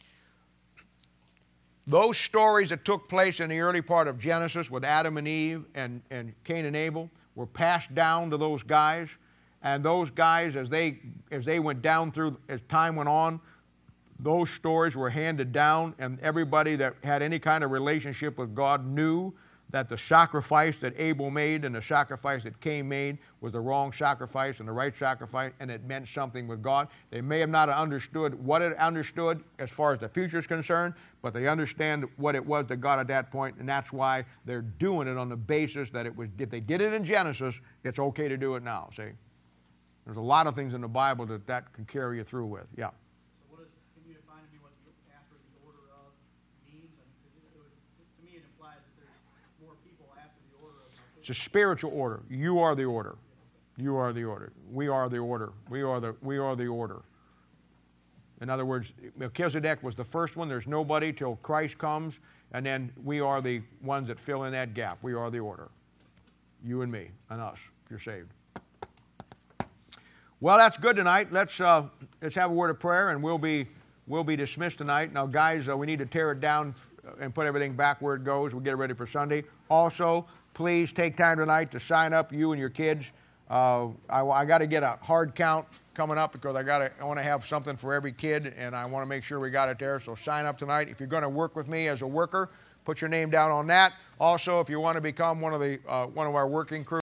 Those stories that took place in the early part of Genesis with Adam and Eve and Cain and Abel were passed down to those guys. And those guys, as they went down through, as time went on, those stories were handed down, and everybody that had any kind of relationship with God knew that the sacrifice that Abel made and the sacrifice that Cain made was the wrong sacrifice and the right sacrifice, and it meant something with God. They may have not understood what it understood as far as the future is concerned, but they understand what it was to God at that point, and that's why they're doing it on the basis that it was, if they did it in Genesis, it's okay to do it now, see? There's a lot of things in the Bible that can carry you through with, yeah. So can you define to me what after the order of means? I mean, 'cause to me it implies that there's more people after It's a spiritual order. You are the order. You are the order. We are the order. We are the order. In other words, Melchizedek was the first one. There's nobody till Christ comes, and then we are the ones that fill in that gap. We are the order. You and me and us, if you're saved. Well, that's good tonight. Let's have a word of prayer, and we'll be dismissed tonight. Now, guys, we need to tear it down and put everything back where it goes. We'll get it ready for Sunday. Also, please take time tonight to sign up, you and your kids. I got to get a hard count coming up because I want to have something for every kid, and I want to make sure we got it there. So sign up tonight. If you're going to work with me as a worker, put your name down on that. Also, if you want to become one of our working crew,